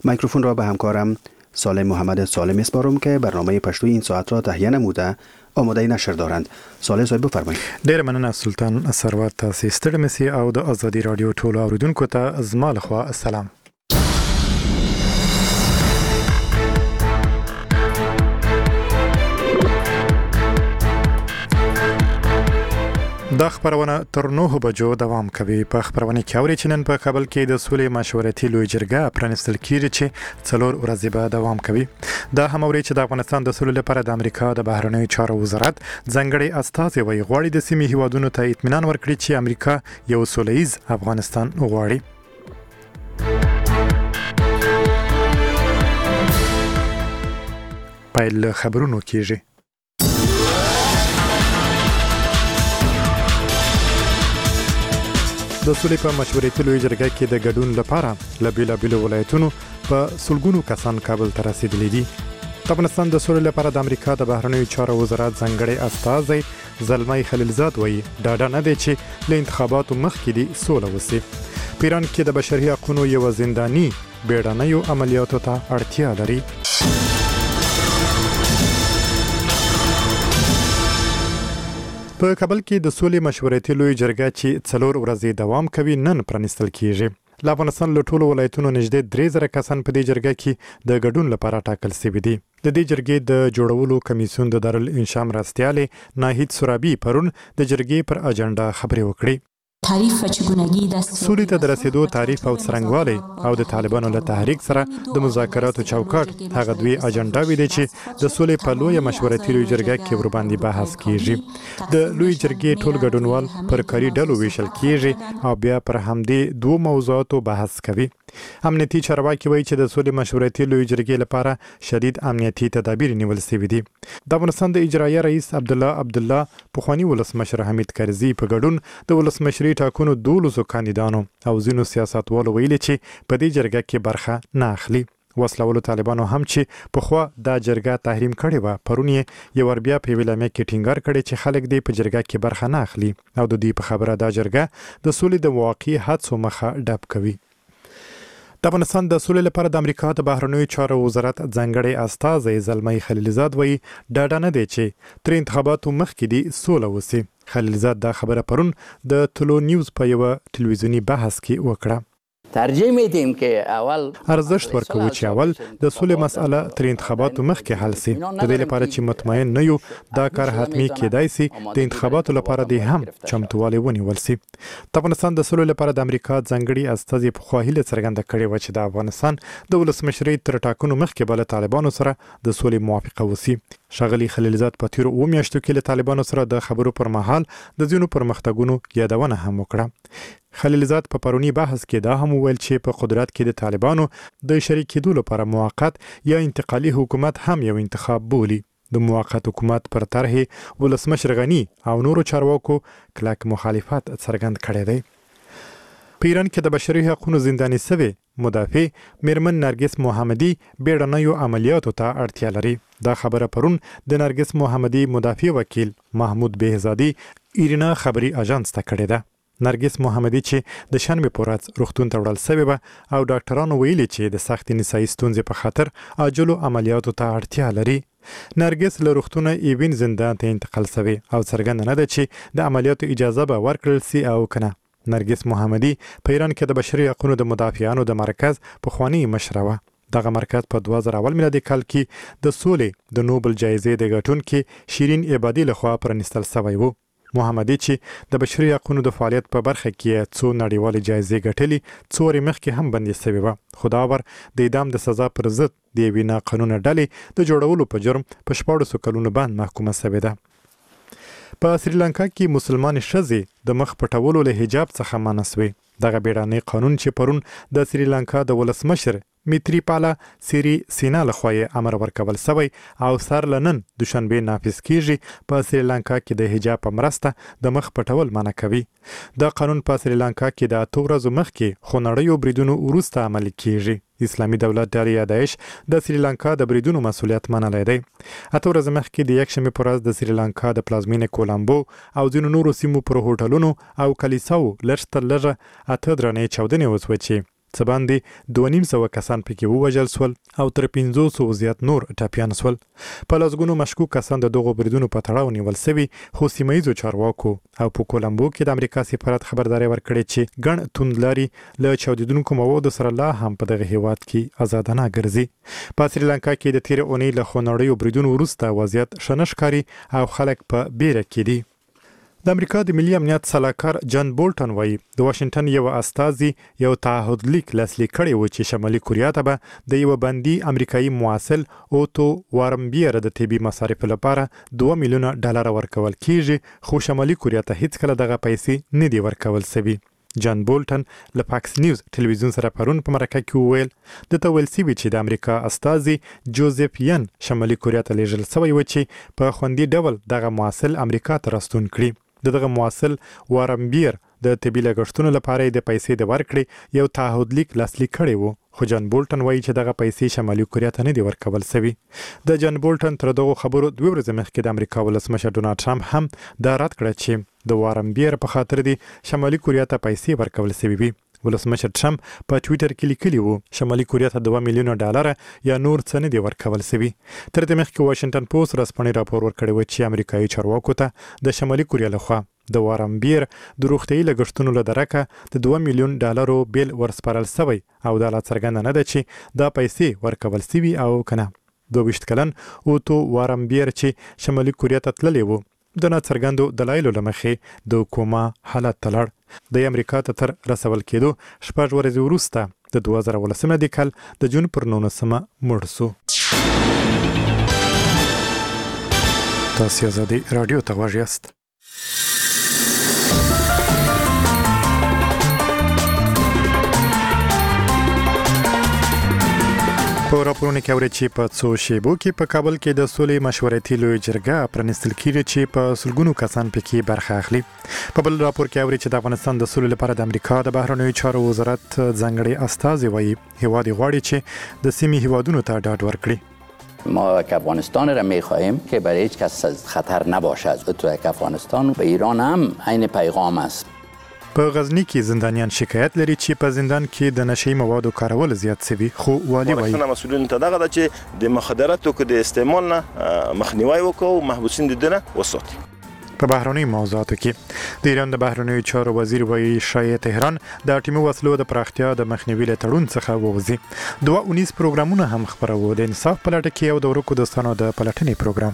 میکروفون را به همکارم سالم محمد سالم میسپارم که برنامه پښتو این ساعت را تهیه نموده آماده نشر دارند. سالم صاحب بفرمایئ. ډیر مننه سلطان ثروت، تاسو ستړي مسي او د ازادي رادیو ټولو اوریدونکو ته زما لخوا السلام. دا خبرونه تر 9 بجو دوام کوي. په خبرونه کې اوري چې نن په کابل کې د سولې مشورتي لوی جرګه پرانستل کیږي چې 4 ورځې به دوام کوي. دا هم اوري چې د افغانستان د سولې لپاره د امریکا د بهرنیو چارو وزارت ځنګړي استازي وایي غواړي د سیمې هیوادونو ته اطمینان ورکړي چې امریکا یو سولهییز افغانستان غواړي. پیل خبرونو کېږي. د سولې په مشورتي لوی جرګه کې د ګډون لپاره له بیلابیلو ولایتونو په سلګونو کسان کابل ته رسیدلي دي. د افغانستان د سولې لپاره د امریکا د بهرنیو چارو وزارت ځنګړي استازی زلمی خلیلزاد وایي ډاډه نه دی چې له انتخاباتو مخکې دې سوله وسي. په ایران کې د بشري حقوقو یو زنداني بیړنیو عملیاتو ته اړتیا لري. په کابل کې د سولې مشورتي لوی جرګه چې 4 ورځې دوام کوي نن پرانستل کیږي. له افغانستان له ټولو ولایتونو نږدې 3000 کسان په دې جرګه کې د ګډون لپاره ټاکل شوي دي. د دې جرګې د جوړولو کمیسیون د دارالانشا مرستیال ناهید سرابي پرون د جرګې پر اجنډا خبرې وکړې. تعریف چګونګي د سولې ته د رسیدو تعریف او څرنګوالی او د طالبانو له تحریک سره د مذاکراتو چوکاټ هغه دوی اجنډاوي دي چې د سولې په لوی مشورتي لوی جرګه کې ور باندې بحث کیږي. د لوی جرګې ټول ګډونوال پر کاري ډلو ویشل کیږي او بیا پر همدې دوه موضوعاتو بحث کوي. امنیتي چارواکي وایي چې د سولې مشورتي لوی جرګې لپاره شدید امنیتي تدابیر نیول شوي دي. د افغانستان د اجرایه رئیس عبدالله پخوانی ولسمشر حمید کرزي په ګډون د ولسمشري ټاکنو 12 کاندیدانو او ځینو سیاستوالو ویلي چې په دې جرګه کې برخه نه اخلي. وسلوالو طالبانو هم چې پخوا دا جرګه تحریم کړې و پرون یې یو ور بیا په ویلامه کې ټینګار کړي چې خلک دې په جرګه کې برخه نه اخلي او د دې په خبره دا جرګه د سولې د واقعي حادثو مخه ډب کوي. د افغانستان د سولې لپاره د امریکا د بهرنیو چارو وزارت ځنګړي استازی زلمی خلیلزاد وایي ډاډه نه دی چې تر انتخاباتو مخکې دې سوله وسي. خلیلزاد دا خبره پرون د تلو نیوز په یو ټلویزیونی بحث کې وکړه. ترجیح میدیم که اول ارزښت ورکوو چې اول د سولې مسأله تر انتخاباتو مخکې حل شي. د دې لپاره چې مطمئن نه یو دا کار حتمی کېدای شي د انتخاباتو لپاره د هم چمتووالی ونیول شي. د افغانستان د سولې لپاره د امریکا ځنګړي استازي په خواهیله څرګنده کړې و چې د افغانستان د ولسمشرۍ تر ټاکنو مخکې بل طالبانو سره د سولې موافقه وسی. ښاغلي خلیلزاد په تیرو 2 میاشتو کې له طالبانو سره د خبرو پر مهال د ځینو پرمختګونو یادونه هم وکړه. خلیلزاد په پرونی بحث کې دا هم وویل چې په قدرت کې د طالبانو د شریکېدو لپاره موقت یا انتقالي حکومت هم یو انتخاب بولي. د موقت حکومت پر طرح ولسمشر غنی او نورو چارواکو کلک مخالفت څرګند کړی دی. په ایران کې د بشري حقوقو زنداني شوی مدافع میرمن نرګس محمدي بیړنیو عملیاتو ته اړتیا لري. دا خبره پرون د نرګس محمدي مدافع وکیل محمود بهزادي ایرنا خبري اژانس ته کړی ده. نرګس محمدي چې د شنبه په ورځ روغتون ته وړل شوی و او ډاکټرانو ویلي چې د سخت نسایي ستونزې په خاطر عاجلو عملیاتو ته اړتیا لري. نرګس له روغتونه ایوین زندان ته انتقال شوی او څرګند نه ده چې د عملیاتو اجازه به ورکړل شي او کنه. نرګس محمدي په ایران کې د بشري حقوقو د مدافعانو د مرکز پخوانی مشره وه. دغه مرکز په 2000 میلادي کال کې د سولې د نوبل جایزې د ګټونکي شیرین عبادي لخوا پرانستل شوی و. محمدي چې د بشري حقوقو د فعالیت په برخه کې څو نړیوالې جایزې ګټلې څوري مخکې هم بندي شوی و. خداور د اعدام د سزا پر ضد د وینا قانون ډلې د جوړولو په جرم په 14 کلونو باندې محکومه شوی ده. په سریلانکا کې مسلمان ښځې د مخ پټولو له حجاب څخه منع شوې. دغه بیړنی قانون چې پرون د سریلانکا د ولسمشر میتریپالا سیری سینا لخوا امر ورکول شوی او سر لنن دوشنبه نافذ کیږي. په سریلانکا کې د حجاب په مرسته د مخ پټول منع کوي. دا قانون په سریلانکا کې د 8 ورځو مخکې خونړیو بریدونو وروسته عملي کیږي. اسلامي دولت ډلې داعش د سریلانکا د بریدونو مسؤلیت منلی دی. 8 ورځې مخکې د یکشنبې په ورځ د سریلانکا د پلازمینې کولامبو او ځینو نورو سیمو پر هوټلونو او کلیساو لږ تر لږه 8 درنې چاودنې وشوې چې څه باندې 250 کسان پکې ووژل شول او تر 500 زیات نور ټپیان شول. په لاسګونو مشکوک کسان د دغو بریدونو په تړاو نیول شوي، خو سیمه ییزو چارواکو او په کولمبو کې د امریکا سفارت خبرداري ورکړې چې ګڼ توندلاري له چاودیدونکو موادو سره لا هم په دغه هیواد کې آزادانه ګرځي. په سریلانکا کې د تیر اونۍ له خونړیو بریدونو وروسته وضعیت ښه نه ښکاري او خلک په بیره کې دي. د امریکا د ملي امنیت سلاکار جان بولټن وایي د واشنگټن یو استازي یو تعهد لیک لاسلیک کړی و چې شمالي کوریا ته به د یو بندي امریکایي مواسل اوتو وارمبیر د طبي مصارف لپاره $2 میلیون ورکول کیږي، خو شمالي کوریا ته هیڅ کله دغه پیسې نه دي ورکول شوي. جان بولټن له فاکس نیوز ټلویزیون سره پرون په مرکه کې وویل د ویل شوي چې د امریکا استازي جوزف ین شمالي کوریا ته لیږل شوی و چې په خوندي ډول دغه مواسل امریکا ته راستون کړي. دغه مواسل وارمبیر د طبي لګښتونو لپاره د پیسې د ورکړې یو تعهد لیک لاسلیک کړی و، خو جان بولټن وایي چې دغه پیسې شمالي کوریا ته نه دي ورکول شوي. د جان بولټن تر دغه خبرو 2 ورځې مخکې د امریکا ولسمشر ډونالډ ټرمپ هم دا رد کړه چې د وارمبیر په خاطر دی شمالي کوریا ته پیسې ورکول شوي وي. ولسمشر ټرمپ په ټویټر کې لیکلی وو شمالي کوریا ته $2 میلیون یا نور څه نه دي ورکول شوي. تر دې مخکې واشنگټن پوسټ رسمي راپور ورکړی و چې امریکایي چارواکو ته د شمالي کوریا لخوا د وارمبیر د روغتیايي لګښتونو له درکه د $2 میلیون بیل ورسپارل شوی او دا لا څرګنده نه ده چې دا پیسې ورکول شوي او کنه. 22 کلن اوتو وارمبیر چې شمالي کوریا ته تللی و د ناڅرګندو دلایلو له مخې د کوما حالت ته لاړ. د امریکا ته تر رسول کېدو 6 ورځې وروسته د 2018 کال د جون پر 19 مړ شو. تاسو آزادي رادیو ته غوږ یاست. په راپورونه کې اوري چې په څو شیبو کې په کابل کې د سولې مشورتي لوی جرګه پرانیستل کیږي چې په سلګونو کسان پکې برخه اخلي. په بل راپور کې اوري چې د افغانستان د سولې لپاره د امریکا د بهرنیو چارو وزارت ځانګړي استازي وایي هیواد غواړي چې د سیمې هیوادونو ته ډاډ ورکړي. ما که افغانستان را می‌خواهیم که برای هیچ کس خطر نباشد. تو افغانستان به ایران هم عین پیغام است. په غزنی کې زندانیان شکایت لري چې په زندان کې د نشي موادو کارول زیات شوي، خو والی وایي مسؤلین ته دغه چې د مخدرات او د استعمال نه مخنیوي وکړو، محبوسین دنه وساتي. په بهرنی موضوعاتو کې د ایران د بهرنیو چارو وزیر وایي شایع تهران د اټومي وسلو د پراختیا د مخنیوي له تړون څخه ووځي. 2 پروګرامونه هم خبرو د انصاف په لټه کې او د ورکو دوستانو د پلټنې پروګرام.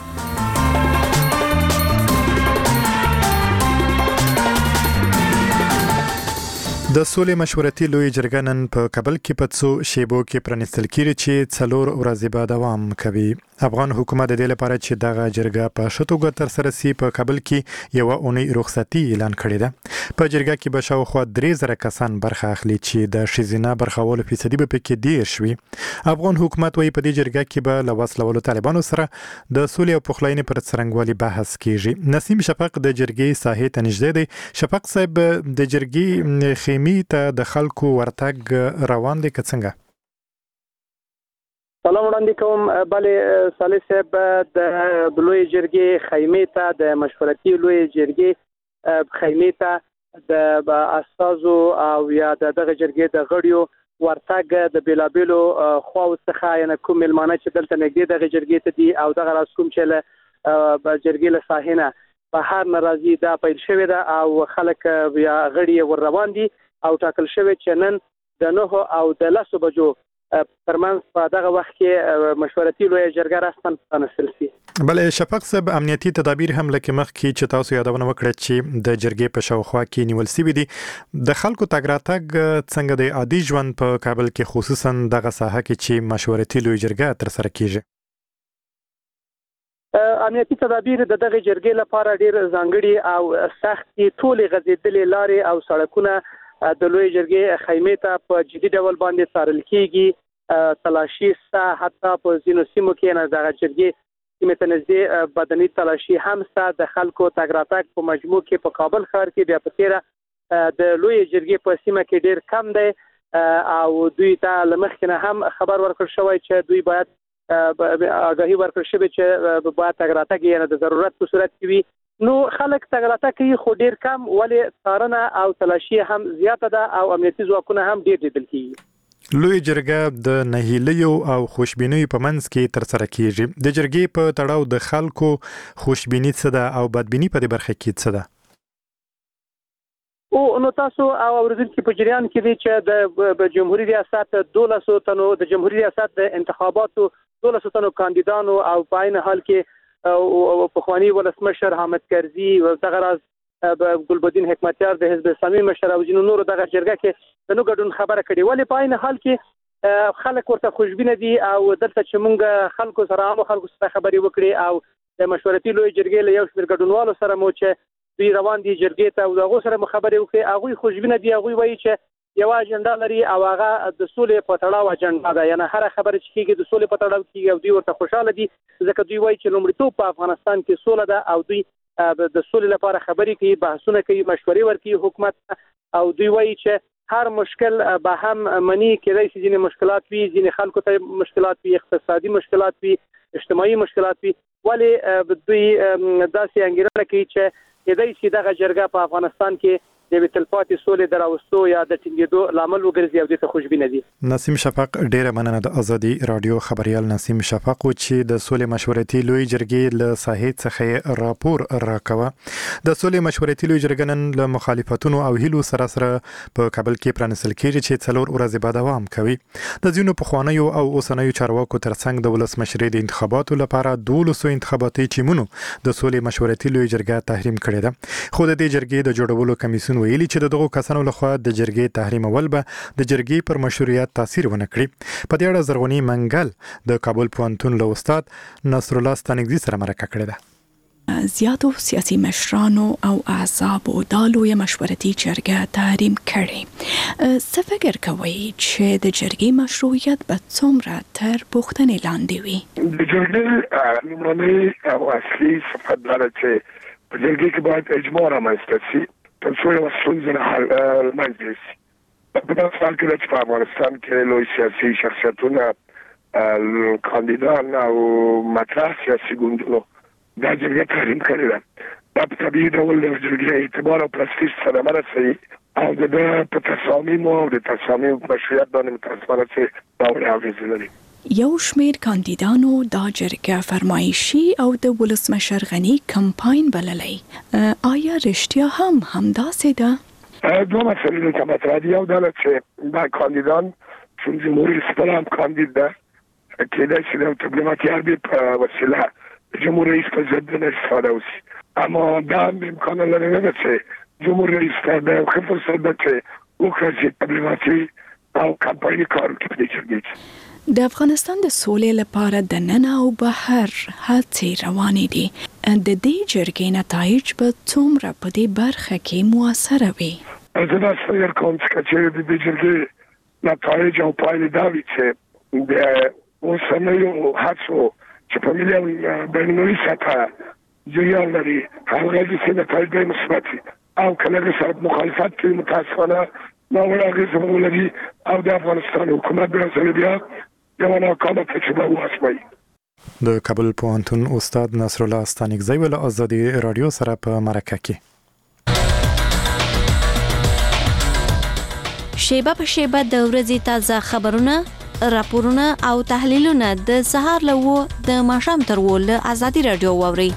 د سولې مشورتي لوی جرګه نن په کابل کې په څو شیبو کې پرانیستل کیږي چې 4 ورځې به دوام کوي. افغان حکومت د دې لپاره چې دغه جرګه په شتوګه تر سره سي په کابل کې یو اونۍ رخصتي اعلان کړې ده. په جرګه کې به شاوخوا 3000 کسان برخه اخلي چې د شیزینه برخوالو فیصدي به پکې ډیر شوي. افغان حکومت وايي په دې جرګه کې به له وسلوالو طالبانو سره د سولې او پخلاینې پر څرنګوالي بحث کیږي. نسیم شفق د جرګې ساحې ته نږدې دی. شفق صاحب د جرګې خیمې ته د خلکو ورتګ روان دي که څنګه؟ سلام وړاندې کوم. بله صالح صاحب د لوی جرګې خیمې ته د مشورتي لوی جرګې خیمې ته د استازو او یا دغه جرګې د غړیو ورتګ د بیلابیلو خواو څخه یعنی کوم ملمانه چې دلته نږدې دغه جرګې ته دي او دغه راس کوم چې له جرګې له ساحې نه په هر ناراضي دا پیل شوې ده او خلک یا غړي ور روان دي او ټاکل شوی چې نن د 9 او د 10 بجو ترمنځ په دغه وخت کې مشورتي لوی جرګه راستن پرانیستل شي. بلې شفق صاحب امنیتي تدابیر هم لکه مخکې چې تاسو یادونه وکړه چې د جرګې په شاوخوا کې نیول شوي دي. د خلکو تګ راتګ څنګه د عادي ژوند په کابل کې خصوصا دغه ساحه کې چې مشورتي لوی جرګه تر سره کیږي؟ امنیتي تدابیر د دغه جرګې لپاره ډیر ځانګړي او سخت ټولې غځېدلې لارې او سړکونه د لوی جرګې خیمې ته په جدي ډول باندې څارل کیږي. تلاشي ستا حتی په ځینو سیمو کې نه دغه جرګې سیمې ته نږدې بدني تلاشي هم ستا د خلکو تګ راتګ په مجموع کې په کابل ښار کې بیا په تیره د لوی جرګې په سیمه کې ډیر کم دی او دوی ته له مخکې نه هم خبر ورکړل شوی چې دوی باید آگاهي ورکړل شوی چې باید تګ راتګ یې د ضرورت په صورت کې وي نو خلک تګ کوي خو ډیر کم، ولې څارنه او تلاشي هم زیاته ده او امنیتي ځواکونه هم ډیر لیدل کیږي. لوی جرګه د نهیلیو او خوشبینیو په منځ کې ترسره کیږي. د جرګې په تړاو د خلکو خوشبینی څه ده او بدبینی په دې برخه کې څه ده؟ او نو تاسو او اوریدونکو په جریان کې دي چې د جمهوریت ریاست 1200 تنو د جمهوریت ریاست د انتخاباتو 1200 تنو کاندیدانو او په عین حال کې او پخوانی ولسمشر حامد کرزي او دغه راز ګلبدین حکمتیار د حزب اسلامي مشر او جنو نور دغه جرګه کې د نو ګډون خبره کړې، ولې په عین حال کې خلک ورته خوشبینه دي او دلته چې مونږ خلکو سره عام خلکو سره خبرې وکړې او د مشورتي لوی جرګې له یو شمېر ګډونوالو سره مو چې دوی روان دي جرګې ته او دغه سره خبرې وکړې، هغه خوشبینه دي، هغه وایي چې یو اجنډا لري او هغه د سولې په تړاو اجنډا ده، یعنی هر خبره چې کیږي د سولې په تړاو کیږي او دوی ورته خوشاله دي ځکه دوی وایي چې لومړیتوب په افغانستان کې سوله ده او دوی د سولې لپاره خبرې کوي، بحثونه کوي، مشورې ورکوي حکومت او دوی وایي چې هر مشکل به هم منی کېدای شي، ځینې مشکلات وي، ځینې خلکو ته مشکلات وي، اقتصادي مشکلات وي، اجتماعي مشکلات وي، ولې دوی داسې انګیرنه کوي چې کېدای شي دغه جرګه په افغانستان کې د تلپاتې سولې دراوستو یا د ټینګېدو لامل وګرځي او دې ته خوشبینه دي. نسیم شفق، ډیره مننه د ازادي رادیو خبريال نسیم شفق چې د سولې مشورتي لوی جرګې له ساحې څخه راپور راکوه. د سولې مشورتي لوی جرګه نن له مخالفتونو او هیلو سره په کابل کې پرانیستل کېږي چې 4 ورځې به دوام کوي. د ځینو پخوانیو او اوسنیو چارواکو ترڅنګ د ولسمشرۍ د انتخاباتو لپاره 1200 انتخاباتي ټیمونو د سولې مشورتي لوی جرګه تحریم کړې ده، خو د دې جرګې د جوړولو کمیسیون ویلي چې دغه کسانو لخوا د جرګې تحریم اول به د جرګې پر مشروعیت تاثیر ونه کړي. په دې اړه زرغونی منګل د کابل پوهنتون له استاد نصر الله ستانکزي سره مرکه کړې ده. زیاتو سیاسي مشرانو او احزابو د لوی مشورتي جرګه تحریم کړي. څه فکر کوئ چې د جرګې مشروعیت به څومره تر پوښتنې لاندې وي؟ د جرګې لومړنی او اصلي صفت دا ده چې په جرګې کې باید اجماع رامنځته شي تر څو یو ستونزه حل منځته شي. په داسې حال کې چې په افغانستان کې لوی سیاسي شخصیتونه، کاندیدان او مطرح سیاسي ګوندونو دا جرګه تحریم کړې ده، دا په طبیعي ډول د جرګې اعتبار او پرستیژ صدمه رسوي او د په تصامیمو او د تصامیم مشروعیت باندې متاسفانه چې باوري اغېزې لري. یو شمیر کاندیدانو دا جرګه فرمایشي او د ولسمشر غنی کمپاین بللی. آیا رښتیا هم همداسې ده؟ دوه مسئلې ته مطرح دي. یو دا چې دا کاندیدان چون جمهوری اسلامی هم کاندید ده، کېدای شي د تبلیغاتي حربې په وسیله د جمهور رئیس په ضد نه استفاده وشي، اما دا هم امکان لري نه چې جمهور رئیس ته د یو ښه فرصت ده چې وکړي چې تبلیغاتي او کمپایني کار وکړي په دې جرګې کې. د افغانستان د سولې لپاره د نن او بهر هڅې روانې دي. د دې جرګې نتایج به څومره په دې برخه کې موثره وي؟ زه دا فکر کوم چې د دې جرګې نتایج او پایلې دا وي چې د اوسنیو هڅو چې په ملي او بین‌المللي سطحه جریان لري هغه د نتایج به مثبت وي او کله سره مخالفت کوي متاسفانه ناوړه اغېزې ولري او د افغانستان حکومت به بیا یو ناکامه تجربه واسمایي. د کابل پوهنتون استاد نصر الله ستانکزی له ازادي رادیو سره په مرکه کې. شیبه په شیبه د ورځې تازه خبرونه، راپورونه او تحلیلونه د سهار له 9 د ماښام تر 10 له ازادي رادیو واورئ.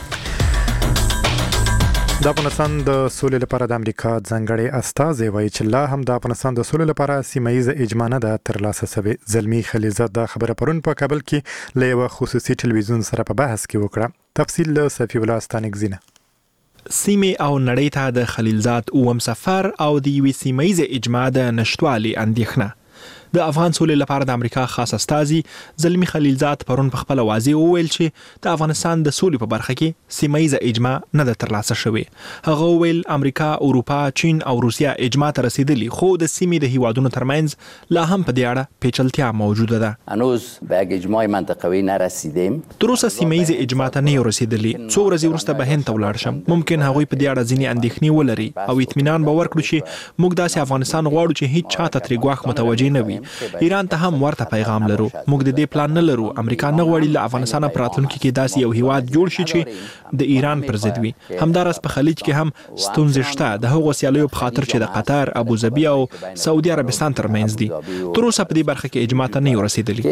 د افغانستان د سولې لپاره د امریکا ځانګړي استازی وایي چې لا هم د افغانستان د سولې لپاره سیمه‌ییزه اجماع نه ده ترلاسه شوې. زلمی خلیزاد دا خبره پرون په کابل کې له یو خصوصي ټلویزیون سره په بحث کې وکړه. تفصیل له صفی الله ستانکزي. سیمه او نړۍ ته د خلیلزاد اوم سفر او د یوې سیمه‌ییزه اجماع د نشټوالي اندېښنه. د افغان سولې لپاره د امریکا خاص استازي زلمی خلیلزاد پرون په خپل واضح وویل چې د افغانستان د سولې په برخه کې سیمه‌ییزه اجماع نه ده ترلاسه شوې. هغه وویل امریکا، اروپا، چین او روسیا اجماع ته رسیدلی، خو د سیمې د هیوادونو ترمنځ لا هم په دې اړه پیچلتیا موجوده ده. هنوز به یک اجماع منطقوي نرسیدیم. تر اوسه سیمه‌ییزه اجماع ته نه رسیدلی. څو ورځې وروسته به هند ته ولاړ شم. ممکن هغوی په دې اړه ځینې اندېښنې ولري او اطمینان به ورکړو چې موږ داسې افغانستان غواړو چې هیڅ چاته ترې ګواښ متوجه نه وي ایران ته هم ورته پیغام لرو. موږ د دې پلان نه لرو. امریکا نه غواړي له افغانستان په راتلونکي کې داسې یو هیواد جوړ شي چې د ایران پر ضد وي. همدارس په خلیج کې هم ستونزې شته د هغو سیالیو په خاطر چې د قطر، ابوظبي او سعودي عربستان ترمنځ دي. تر اوسه په دې برخه کې اجماع ته نه رسیدلی.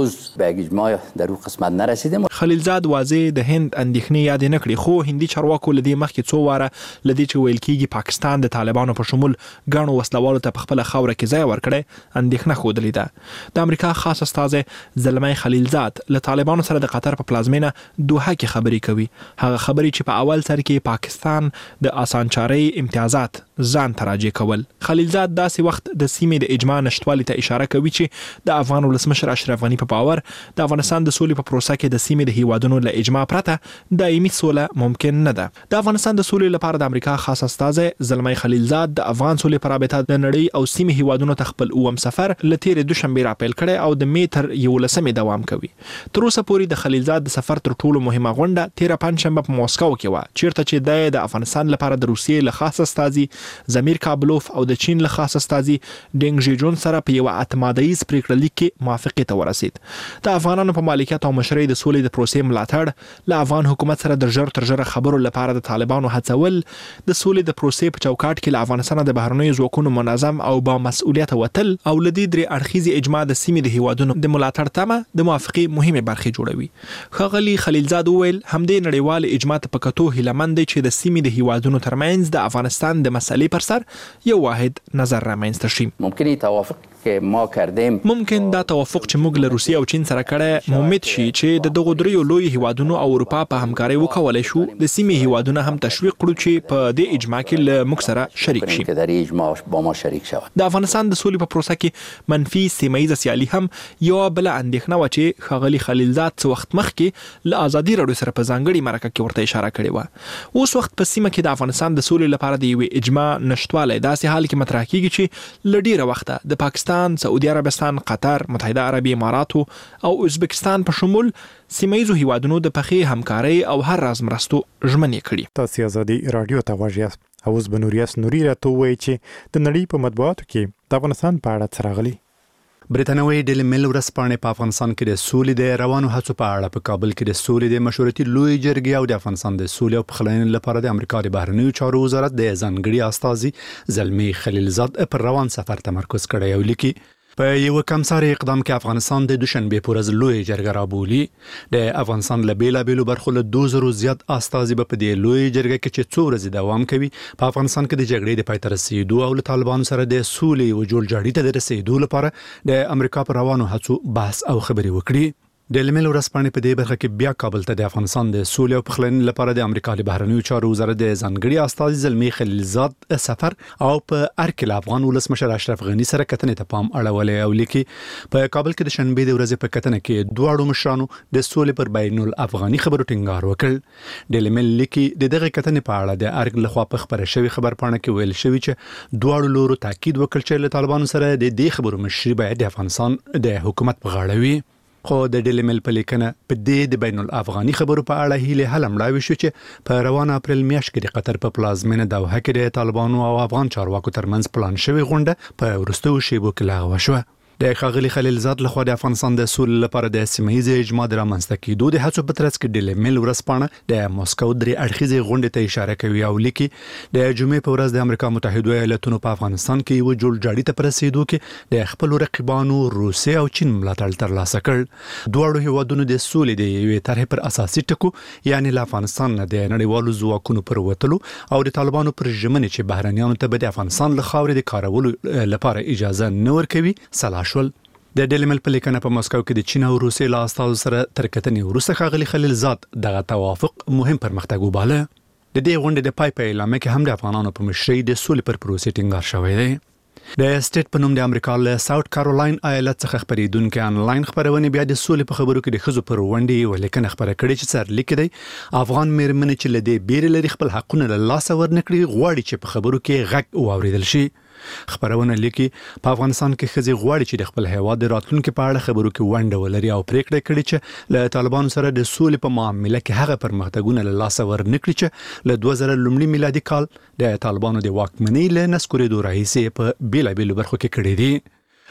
خلیلزاد واضح د هند اندېښنې یاد نه کړې، خو هندي چارواکو لدی مخکې څو واره لدی چې ویل کېږي پاکستان د طالبانو په شمول ګڼو وسلوالو ته په خپل خوره کې ځای ورکړي اندېښنه خوده ده. د امریکا خاص استازی زلمی خلیلزاد له طالبانو سره د قطر په پلازمینه دوحه کې خبرې کوي. هغه خبرې چې په اول سر کې پاکستان د اسانچاري امتیازات ځان تراجع کول. خلیلزاد داسې وخت د سیمې د اجماع نشټوالي ته اشاره کوي چې د افغان ولسمشر اشرف غنی په باور د افغانستان د سولې په پروسه کې د سیمې د هیوادونو له اجماع پرته دایمي سوله ممکن نه ده. د افغانستان د سولې لپاره د امریکا خاص استازی زلمی خلیلزاد د افغان سولې پر رابطه د نړۍ او سیمې هیوادونو ته خپل اوم سفر له تیرې دوشنبه راپیل کړي او د می تر 11 دوام کوي. تر اوسه پورې د خلیلزاد د سفر تر ټولو مهمه غونډه تیره پنځشنبه په مسکو کې و، چیرته چې د افغانستان لپاره د روسیې له خاص استازي زمیر کابلوف او د چین له خاص استازي ډینګ ژیجون سره په یو اعتمادیز پریکړه لیک کې موافقه ته ورسید. د افغانانو په مالکیت او مشرۍ د سولې د پروسې ملاتړ له افغان حکومت سره د ژر تر ژره خبرو لپاره د طالبانو هڅول د سولې د پروسې په چوکاټ کې له افغانستان د بهرنیو ځواکونو منظم او با مسؤلیت وتل او لدی درې اړخیزي اجماع د سیمې د هیوادونو د ملاتړ تمه د موافقه مهمه برخه جوړوي. ښاغلي خلیلزاد وویل همدې نړیوال اجماع ته په کتو هیلمند دی چې د سیمې د هیوادونو ترمنځ د افغانستان د مسلې پر سر یو واحد نظر رامنځته شي. ممکنه توافق که ما کردیم ممکن دا توافق چې موږ له روسیې او چین سره کړه ممید شي چې د دغو دریو لوی هیوادونو او اروپا په همکاري وکولای شو د سیمې هیوادونو هم تشویق کړو چې په دې اجماع کې له موږ سره شریک شي. که در اجماع با ما شریک شود. د افغانستان د سولې په پروسه کې منفي سیمه سیالي هم یو بل اندېښنه و چې ښاغلي خلیلزاد څه وخت مخکې له ازادي راډیو سره په ځانګړي مرکه کې ورته اشاره کړې و. اوس وخت په سیمه کې د افغانستان د سولې لپاره د یو اجماع نشټوالی داسې حال کې مطرح کیږي چې له ډیره وخته د پاکستان، سعودي عربستان، قطر، متحده عربي اماراتو او ازبکستان په شمول سیمایي هیوادونو د پخې همکاري او هر راز مرستو ژمنې کړي. تاسو ازادي رادیو ته واجیاست. اوس بنوریاس نوري راته وایي چې د نړۍ په مطبوعاتو کې د افغانستان په اړه څه راغلي. برتانوي ډیلی میل ورځپاڼې په افغانستان کې د سولې د روانو هڅو په اړه په کابل کې د سولې د مشورتي لوی جرګې او د افغانستان د سولې او پخلاینې لپاره د امریکا د بهرنیو چارو وزارت د ځانګړي استازي زلمی خلیلزاد پر روان سفر تمرکز کړی او لیکي په یو کمساري اقدام کې افغانستان د دوشنبه پر ورځ لوی جرګه رابولي. د افغانستان له بیلابیلو برخو له 2000 زیات استازي په دې لوی جرګه کې چې 2 ورځې دوام کوي په افغانستان کې د جګړې د پای ته رسیدو او له طالبانو سره د سولې او جوړجاړي ته د رسیدو لپاره د امریکا پر روانو هڅو بحث او خبرې وکړي. د لیمل ورځپاڼې په دې برخه کې بیا کابل ته د افغانستان د سولې او پخلاینې لپاره د امریکا د بهرنیو چارو وزارت د ځانګړي استازي زلمی خلیلزاد سفر او په ارکل افغان ولسمشر اشرف غنی سره کتنې ته پام اړولې او لیکي په کابل کې د شنبه د ورځې په کتنه کې دواړو مشرانو د سولې پر بین الافغاني خبرو ټینګار وکړ. د لیمل لیکي د دغه کتنې په اړه د ارکل لخوا په خبره شوی خبرپاڼه کې ویل شوی چې دواړو لورو تاکید وکړ چې له طالبانو سره د دې خبرو مشري باید د افغانستان د حکومت په غاړه وي. خو د ډیلی میل په لیکنه په دې د بین الافغاني خبرو په اړه هیله هلمړاوي شو چې په روان اپریل میاشت کې د قطر په پلازمینه دوحه کې د طالبانو او افغان چارواکو ترمنځ پلان شوی غونډه په وروستیو شیبو کې لغوه شوه. د ښاغلي خلیلزاد لخوا د افغانستان د سولې لپاره د سیمه‌ییز اجماع د رامنځته کېدو د هڅو په ترڅ کې ډیلی میل ورځپاڼه د مسکو درې اړخیزې غونډې ته اشاره کوي او لیکي د جمعې په ورځ د امریکا متحده ایالاتونو په افغانستان کې یو جوړجاړي ته رسیدو کې د خپل رقیبانو روسیې او چین ملاتړ ترلاسه کړ. دواړو هیوادونو د سولې د یوې طرحې پر اساسي ټکو یعنی له افغانستان نه د نړیوالو ځواکونو پر وتلو او د طالبانو پر ژمنې چې بهرنیانو ته به د افغانستان له خاورې د کارولو لپاره اجازه نه ورکوي سلا شول. د ډیلی میل په لیکنه په مسکو کې د چین او روسیې له استازو سره تر کتنې وروسته ښاغلي خلیلزاد دغه توافق مهم پرمختګ وباله. د دې غونډې د پای په اعلامیه کې هم د افغانانو په مشرۍ د سولې پر پروسې ټینګار شوی دی. د سټیټ په نوم د امریکا له ساوث کارولاین ایالت څخه خبرېدونکو انلاین خبرونه بیا د سولې په خبرو کې د خزو پر ونډې ولیکنه خبره کړې چې سر لیک دی افغان مېرمنې چې لدې بیر لري خپل حقونه له لاس ورنکړي غواړي چې په خبرو کې غږ واوریدل شي. خبرونه لیکي په افغانستان کې خزي غواړي چې د خپل هیواد د راتلونکو په اړه خبرو کې ونډه ولري او پریکړه کړي چې له طالبانو سره د سولې په معاملې کې هغه پرمختګونه له لاس ورنکړي چې له 2000 میلادي کال د طالبانو د واکمنۍ له نسکورېدو راهیسې په بیلابیلو برخو کې کړي دي.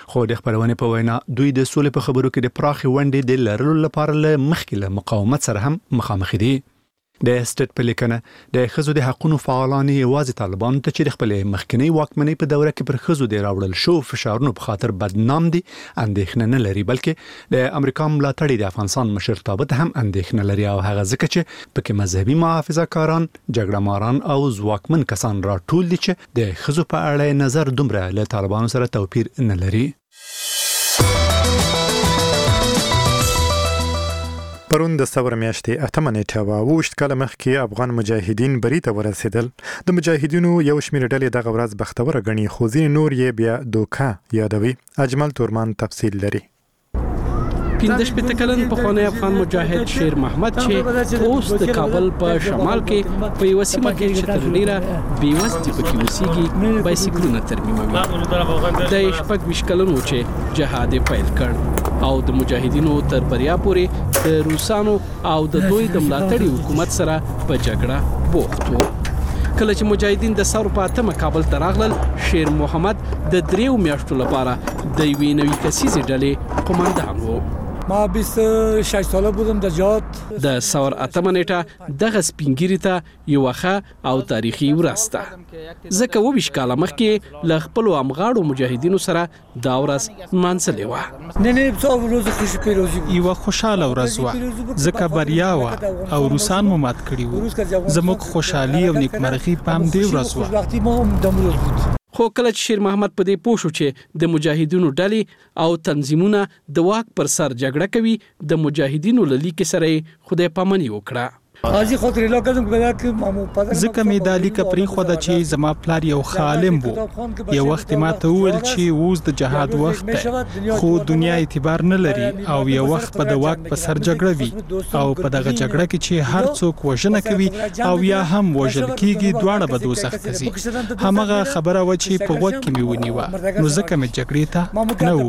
خو د خبرونې په وینا دوی د سولې په خبرو کې د پراخي ونډې د لرلو لپاره له مخکې له مقاومت سره هم مخامخ دي. د سټیټ په لیکنه د ښځو د حقوقو فعالان یوازې طالبانو ته چې د خپلې مخکنی واکمنۍ په دوره کې پر ښځو د راوړل شو فشارونو په خاطر بدنام دي اندېښنه نه لري، بلکې د امریکا ملاتړي د افغانستان مشرتابه ته هم اندېښنه لري او هغه ځکه چې پکې مذهبي محافظه‌کاران، جګړه ماران او ځواکمن کسان راټول دي چې د ښځو په اړه نظر دومره له طالبانو سره توپیر نه لري. پرون د ثور میاشتې 8 نیټه وه، 28 کاله مخکې افغان مجاهدین بری ته ورسېدل. د مجاهدینو یو شمېر ډلې دغه ورځ بختوره ګڼي، خو ځینې نور یې بیا دوکه یادوي. اجمل تورمان تفصیل لري. 15 کلن پخوانی افغان مجاهد شیر محمد چې اوس د کابل په شمال کې په یو سیمه کې چې تر ډیره بیوستي پکې اوسېږي بایسکلونه ترمیموي. د 26 کلنو چې جهاد پیل کړ او د مجاهدینو تر بریا پورې د روسانو او د دوی د ملاتړي حکومت سره په جګړه بوخت وو. کله چې مجاهدین د ثور په 8 کابل ته راغلل، شیر محمد د 3 میاشتو لپاره د یوې نوې کسیزې ډلې قومندان وو. ما 26 ساله بودم د جهاد. د ثور 8 نیټه دغه سپینګری ته یو ښه او تاریخي ورځ ده، ځکه 22 کاله مخکې له خپلو همغاړو مجاهدینو سره دا ورځ نمانځلې وه. نه څو ورځې خوشي پیروزي یو خوشاله ورځ وه، ځکه بریا وه او روسان مو مات کړي وو. زموږ خوشحالي او نیکمرغي په همدې ورځ وه. خو کله چې شیر محمد په دې پوه شو چې د مجاهدینو ډلې او تنظیمونه د واک پر سر جګړه کوي، د مجاهدینو له لیکې سره خدای پامني وکړه. ځکه مې دا لیکه پرېښوده چې زما پلار یو عالم وو. یو وخت ما ته وویل چې اوس د جهاد وخت دی، خو دنیا اعتبار نه لري او یو وخت په د واک په سر جګړه وي او په دغه جګړه کې چې هر څوک وژنه کوي او یا هم وژل کیږي، دواړه به دوزخ ته ځي. همغه خبره وه چې په غوږ کې مې ونیوه، نو ځکه مې جګړې ته نه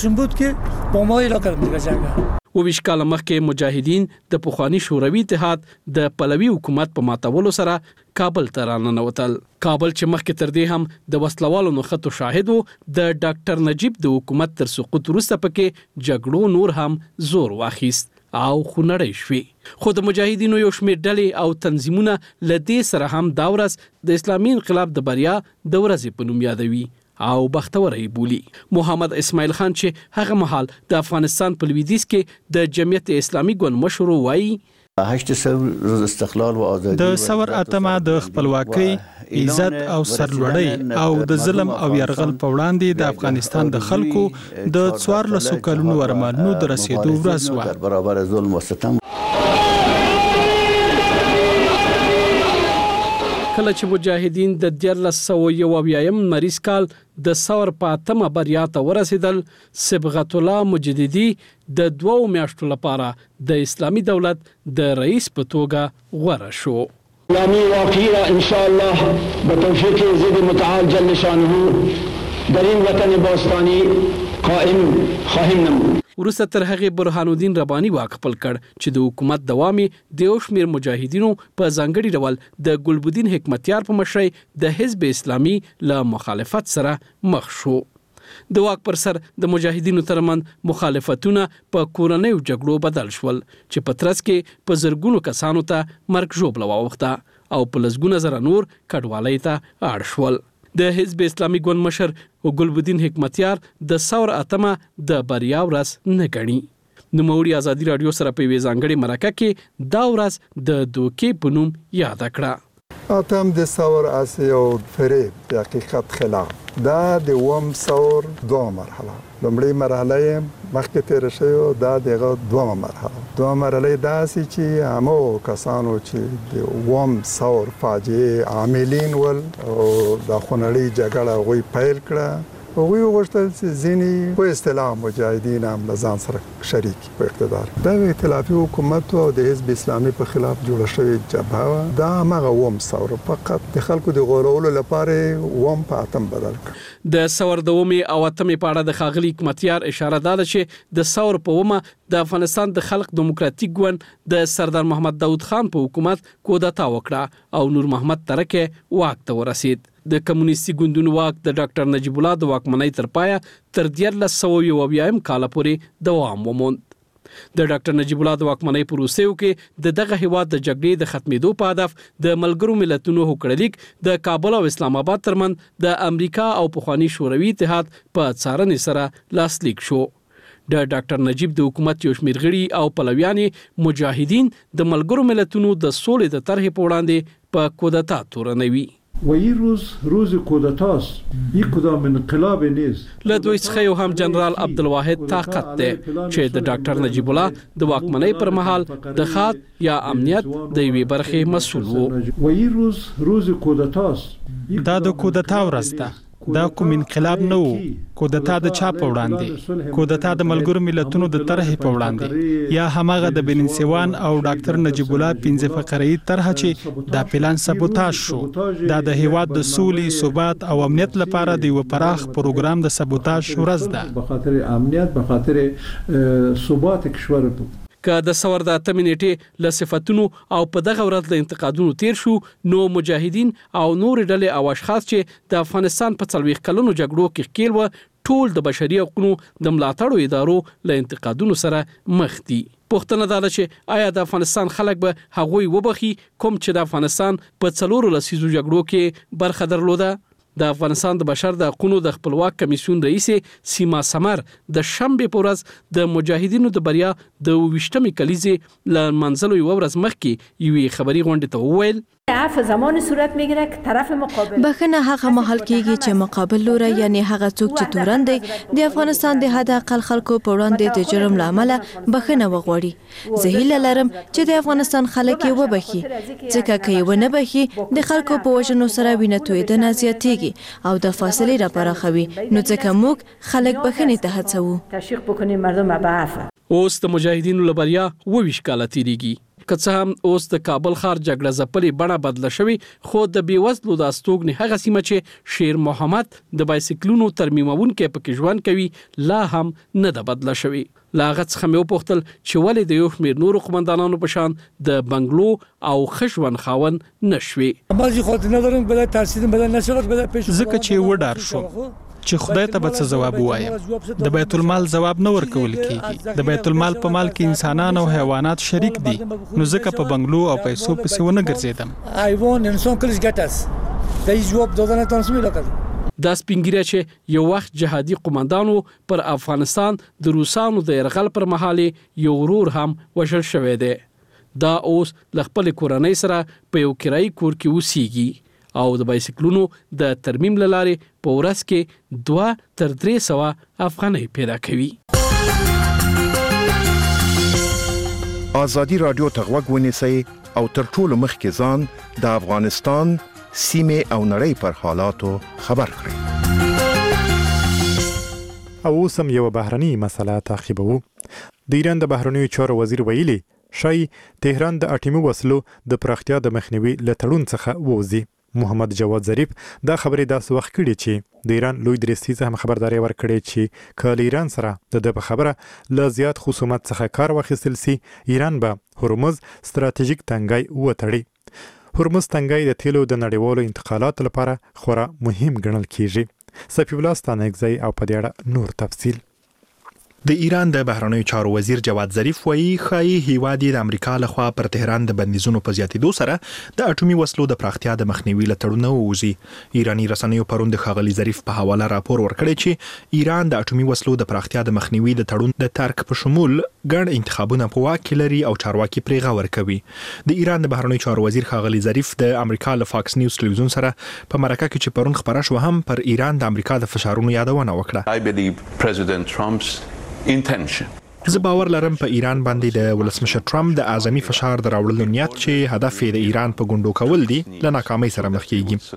وویل. 22 کاله مخکې مجاهدین د پخوانی شوروي اتحاد د پلوي حکومت په ماتولو سره کابل ته راننوتل. کابل چې مخکې تر دې هم د وسلوالو نښتو شاهد وو، د ډاکټر نجیب د حکومت تر سقوط وروسته پکې جګړو نور هم زور واخیست او خونړی شوې. خو د مجاهدینو یو شمېر ډلې او تنظیمونه له دې سره هم دا ورځ د اسلامي انقلاب د بریا د ورځې په نوم یادوي او بختوره بولی. محمد اسماعیل خان چې هغه مهال د افغانستان په لویدیځ کې د جمعیت اسلامي ګوند مشر وایي، د ثور 8 د خپلواکۍ، عزت او سرلوړۍ او د ظلم او یرغل په وړاندې د افغانستان د خلکو د 1400 کلونو ارمانونو د رسیدو ورځ وه. کله چې مجاهدین د 1991 مریض کال د ثور په 8 بریا ته ورسېدل، صبغت الله مجددي د 2 میاشتو لپاره د اسلامي دولت د رئیس په توګه غوره شو. اسلامی واقعی را انشاءالله به توفیق ضد متعال جل شانه در این وطن باستانی قائم خواهیم نمود. وروسته تر هغې برهان الدین رباني واک خپل کړ چې د حکومت دوام یې د یو شمېر مجاهدینو په ځانګړي ډول د ګلبدین حکمتیار په مشرۍ د حزب اسلامي له مخالفت سره مخ شو. د واک پر سر د مجاهدینو ترمنځ مخالفتونه په کورنیو جګړو بدل شول چې په ترڅ کې په زرګونو کسانو ته مرګ ژوبله واوښته او په لسګونه زره نور کډوالۍ ته اړ شول. د حزب اسلامي ګوند مشر ګلبدین حکمتیار د ثور 8 د بریا ورځ نه ګڼي. نوموړي ازادي راډیو سره په یوې ځانګړې مرکه کې دا ورځ د دوکې په نوم یاد کړه. 8 د ثور یو فریب د حقیقت خلاف. دا د وم ثور دوه مرحله. لومړی مرحله مخکې تیر شوی، دا دغه دوه مرحله. دوه مرحله داسې چې همو کسانو چې د وم ثور فاجعه عاملین ول او د خونړۍ جګړه غوي پیل کړه، هغوی وغوښتل چې ځینې په اصطلاح مجاهدین هم له ځان سره شریک په اقتدار. دا ائتلافي حکومت او د حزب اسلامي په خلاف جوړه شوې جبهه وه. دا هماغه وم ثور فقط د خلکو د غولولو لپاره وم په 8 بدل کړ. د ثور 2 او 8 په اړه د ښاغلي حکمتیار اشاره ده چې د ثور په 1 د افغانستان د خلق دیموکراتیک ګوند د سردار محمد داود خان په حکومت کودتا وکړه او نور محمد ترکه واک ته ورسید. د کمونیستي ګوندونو واک د ډاکټر نجیب الله د واکمنۍ تر پایه تر 1990 کال پورې دوام وموند. د ډاکټر نجیب الله د واکمنۍ پروسې کې د دغه هیواد د جګړې د ختمېدو په هدف د ملګرو ملتونو هوکړلیک د کابل او اسلام آباد ترمن د امریکا او پخوانی شوروي اتحاد په څارنې سره لاسلیک شو. د ډاکټر نجیب د حکومت یو شمېر غړي او پلویان مجاهدین د ملګرو ملتونو د سولې د طرحې په وړاندې په کودتا تورنوي. و این روز کودتاست، یک کدام انقلاب نیست. له دوی څخه یو هم جنرال عبدالواحد طاقت دی چې د ډاکټر نجیب الله د واکمنۍ پر مهال د خاط یا امنیت د یوې برخې مسؤل وو. و این روز کودتاست. دا د کودتا ورځ ده. دا کوم انقلاب نه وو. کودتا د چا په وړاندې؟ کودتا د ملګرو ملتونو د طرحې په وړاندې یا هماغه د بنسوان او ډاکټر نجیب الله 15 فقره‌ای طرح چې دا پلان سبوتاژ شو. دا د هیواد د سولې، ثبات او امنیت لپاره د یو پراخ پروګرام د سبوتاژ ورځ ده. به خاطر امنیت، به خاطر ثبات کشور. که د سور د 8 نیټې له صفتونو او په دغه ورځ له انتقادونو تیر شو، نو مجاهدین او نور ډلې او اشخاص چې د افغانستان په 40 کلونو جګړو کې ښکیل و، ټول د بشري حقوقو د ملاتړو ادارو له انتقادونو سره مخ دي. پوښتنه دا ده چې آیا د افغانستان خلک به هغوی وبخي کوم چې د افغانستان په 4 لسیزو جګړو کې برخه درلوده؟ د افغانستان د بشر د حقوقو د خپلواک کمیسیون رئیس سیما سمر د شنبه په ورځ د مجاهدینو د بریا د 28مې کلیزې له منځلو یو ورځ مخکې یوې خبري غونډې ته وویل عفو زمان صورت میگیره که طرف مقابل بخنه هغه محل کېږي چې مقابل لوره یعنی هغه څوک چې تورن دی د افغانستان د حد اقل خلکو په وړاندې د جرم لامل بخنه وغوړي. زه هیله لرم چې د افغانستان خلک یې وبخي، ځکه که یې ونه بخي د خلکو په وژنو سره وینه تویدنه زیاتېږي او د فاصلې راپراخوي، نو ځکه موږ خلک بخنې ته هڅوو. تشویق بکنیم مردم به عفو. اوس د مجاهدینو له بریا 22 کاله تیریږي. که څه هم اوس د کابل ښار جګړه ځپلې بڼه بدله شوې، خو د بېوزلو د استوګنې هغه سیمه چې شیر محمد د بایسکلونو ترمیمونکی پکې ژوند کوي لا هم نه ده بدله شوې. له هغه څخه مې وپوښتل چې ولې د یو شمېر نورو قمندانانو په شان د بنګلو او ښه ژوند خاوند نه شوې. ځکه چې وډار شوم چې خدای ته به څه جواب وایم. د بیت المال جواب نه ورکول کیږي. د بیت المال په مال کې انسانان او حیوانات شریک دي، نو ځکه په بنگلو او پیسو پسې ونه ګرځیدم. حیوان انسان کلیش ګټس د جواب دادن تاسو ویل. دا سپینګیره چې یو وخت جهادي قمندانو پر افغانستان د روسانو د يرغل پر مهال یو ورور هم وژل شوی دی. دا اوس له خپل کورنۍ سره په یو کرایي کور کې اوسېږي او د بایسکلونو د ترمیم لارې په ورځ کې 2 تر 300 افغانۍ پیدا کوي. آزادی رادیو ته غوږ ونیسئ او تر ټولو مخکې ځان د افغانستان سیمې او نړۍ پر حالاتو خبر کړئ. او اوس هم یو بهرني مسله تعقیبوو. د ایران د بهرنیو چارو وزیر ویلي شای تهران د اټومي وسلو د پراختیا د مخنیوي له تړون څخه ووځي. محمد جواد ظریف دا خبرې داسې وخت کړي چې د ایران لوی درستیزه هم خبرداري ورکړي چې که له ایران سره د په خبره له زیات خصومت څخه کار واخیستل سي، ایران به هرمز ستراتیژیک تنګی وتړي. هرمز تنګی د تیلو د نړیوالو انتقالاتو لپاره خورا مهم ګڼل کیږي. صفی الله ستانکزی او په دې اړه نور تفصیل. د ایران د بهرنیو چارو وزیر جواد ظریف وایي ښایي هیواد د امریکا لخوا پر تهران د بندیزونو په زیاتېدو سره د اټومي وسلو د پراختیا د مخنیوي له تړون ووځي. ایرانی رسنیو پرون د ښاغلي ظریف په حواله راپور ورکړی چې ایران د اټومي وسلو د پراختیا د مخنیوي د تړون د ترک په شمول ګڼ انتخابونه په واک کې لري او چارواکي پرې غور کوي. د ایران د بهرنیو چارو وزیر ښاغلي ظریف د امریکا له فاکس نیوز ټلویزیون سره په مرکه کې چې پرون خبره شو هم پر ایران د امریکا د فشارونو یادونه وکړه. I believe President Trump's intention. زه باور لرم په ایران باندې د ولسمشر ټرمپ د اعظمي فشار د راوړلو نیت چې هدف یې د ایران په ګوندو کول دي له ناکامۍ سره مخ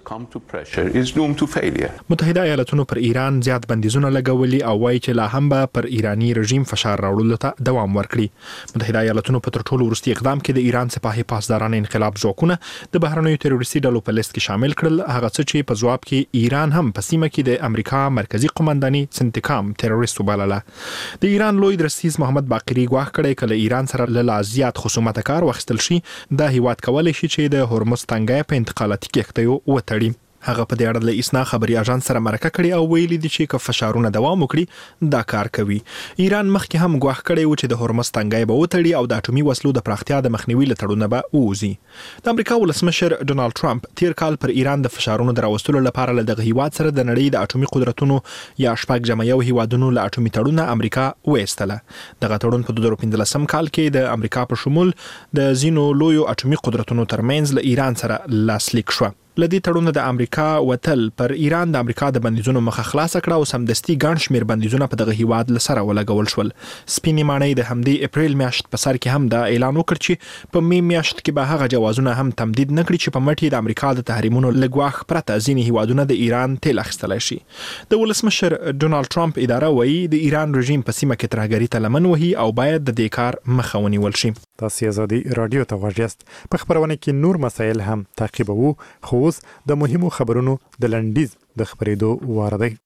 کیږي. متحده ایالاتونو پر ایران زیات بندیزونه لګولي او وایي چې لا هم به پر ایرانی رژیم فشار راوړلو ته دوام ورکړي. متحده ایالاتونو په تر ټولو وروستي اقدام کې د ایران سپاهي پاسداران انقلاب ځواکونه د بهرنیو تروریستي ډلو په لیست کې شامل کړل، هغه څه چې په ځواب کې ایران هم په سیمه کې د امریکا مرکزی قومنداني سنتکام تروریست وبلله. د ایران لوی درستیز محمد باقری ګواښ کړی کله ایران سره له زیات خصومت کار واخیستل شي، دا هیواد کولای شي چې د هرمز تنګی په انتقالاتي کښتیو وتړي. هغه په دې اړه له اسنا خبري اژانس سره مرکه کړې او ویلي دي چې که فشارونه دوام وکړي دا کار کوي. ایران مخکې هم ګواښ کړی و چې د هرمز تنګی به وتړي او د اټومي وسلو د پراختیا د مخنیوي لټړونه به ووځي. د امریکا ولسمشر ډونالد ټرمپ تیر کال پر ایران د فشارونو دراوستلو لپاره له دغه هیواد سره د نړۍ د اټومي قدرتونو یا شپږ جمعیو هیوادونو له اټومي تړونه امریکا وایستله. دغه تړون په 2015 کال کې د امریکا په شمول د زینو لویو اټومي قدرتونو ترمنځ له ایران سره لاسلیک شو. لدی تړون د امریکا وتل پر ایران د امریکا د بندیزونو مخه خلاص کړه او سمدستي ګڼ شمیر بندیزونه په دغه هیواد لسره ولګول شول. سپینې ماڼۍ د همدې اپریل میاشت په سر کې هم دا اعلان وکړ چې په می میاشت کې به هغه جوازونه هم تمدید نکړي چې په مټي د امریکا د تحریمونو لګواخ پرته ځینې هیوادونه د ایران تیل اخیستلی شي. د ولسمشر ډونالد ټرمپ اداره وایي د ایران رژیم په سیمه کې ترهګري ته لمن وهي او باید د دې کار مخه ونیول شي. تاسو ازادي رادیو ته غوږ یاست. په خبرونه کې نور مسایل هم تعقیبوو، خو اوس د مهمو خبرونو د لنډیز د خبرېدو وار دی.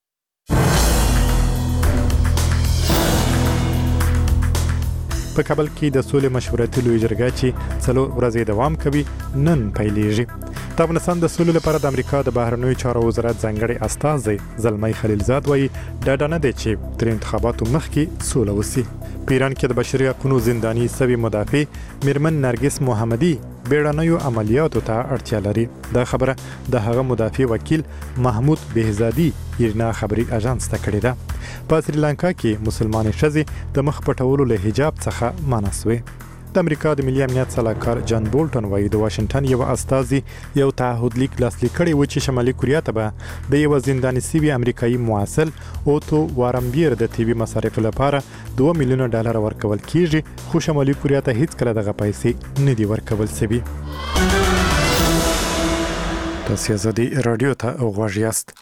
په کابل کې د سولې مشورتي لوی جرګه چې 4 ورځې دوام کوي نن پیلېږي. د افغانستان د سولې لپاره د امریکا د بهرنیو چارو وزارت ځانګړی استازی زلمی خلیلزاد وایي ډاډه نه دی چې تر انتخاباتو مخکې سوله وسي. په ایران کې د بشري حقوقو زنداني سوي مدافع میرمن نرګس محمدي بیړنیو عملیاتو ته اړتیا لري. دا خبره د هغه مدافع وکیل محمود بهزادي ایرنا خبري اژانس ته کړې ده. په سریلانکا کې مسلمانې ښځې د مخ پټولو له حجاب څخه منع شوې. د امریکا د ملي امنیت سلاکار جان بولټن وایي د واشنگټن یو استازي یو تعهد لیک لاسلیک کړی و چې شمالي کوریا ته به د یو زنداني سوي امریکایي موصل اوتو وارمبیر د طبي مصارفو لپاره $2 میلیون ورکول کیږي، خو شمالي کوریا ته هیڅ کله دغه پیسې نه دي ورکول شوي. تاسو ازادي رادیو ته غوږ یاست.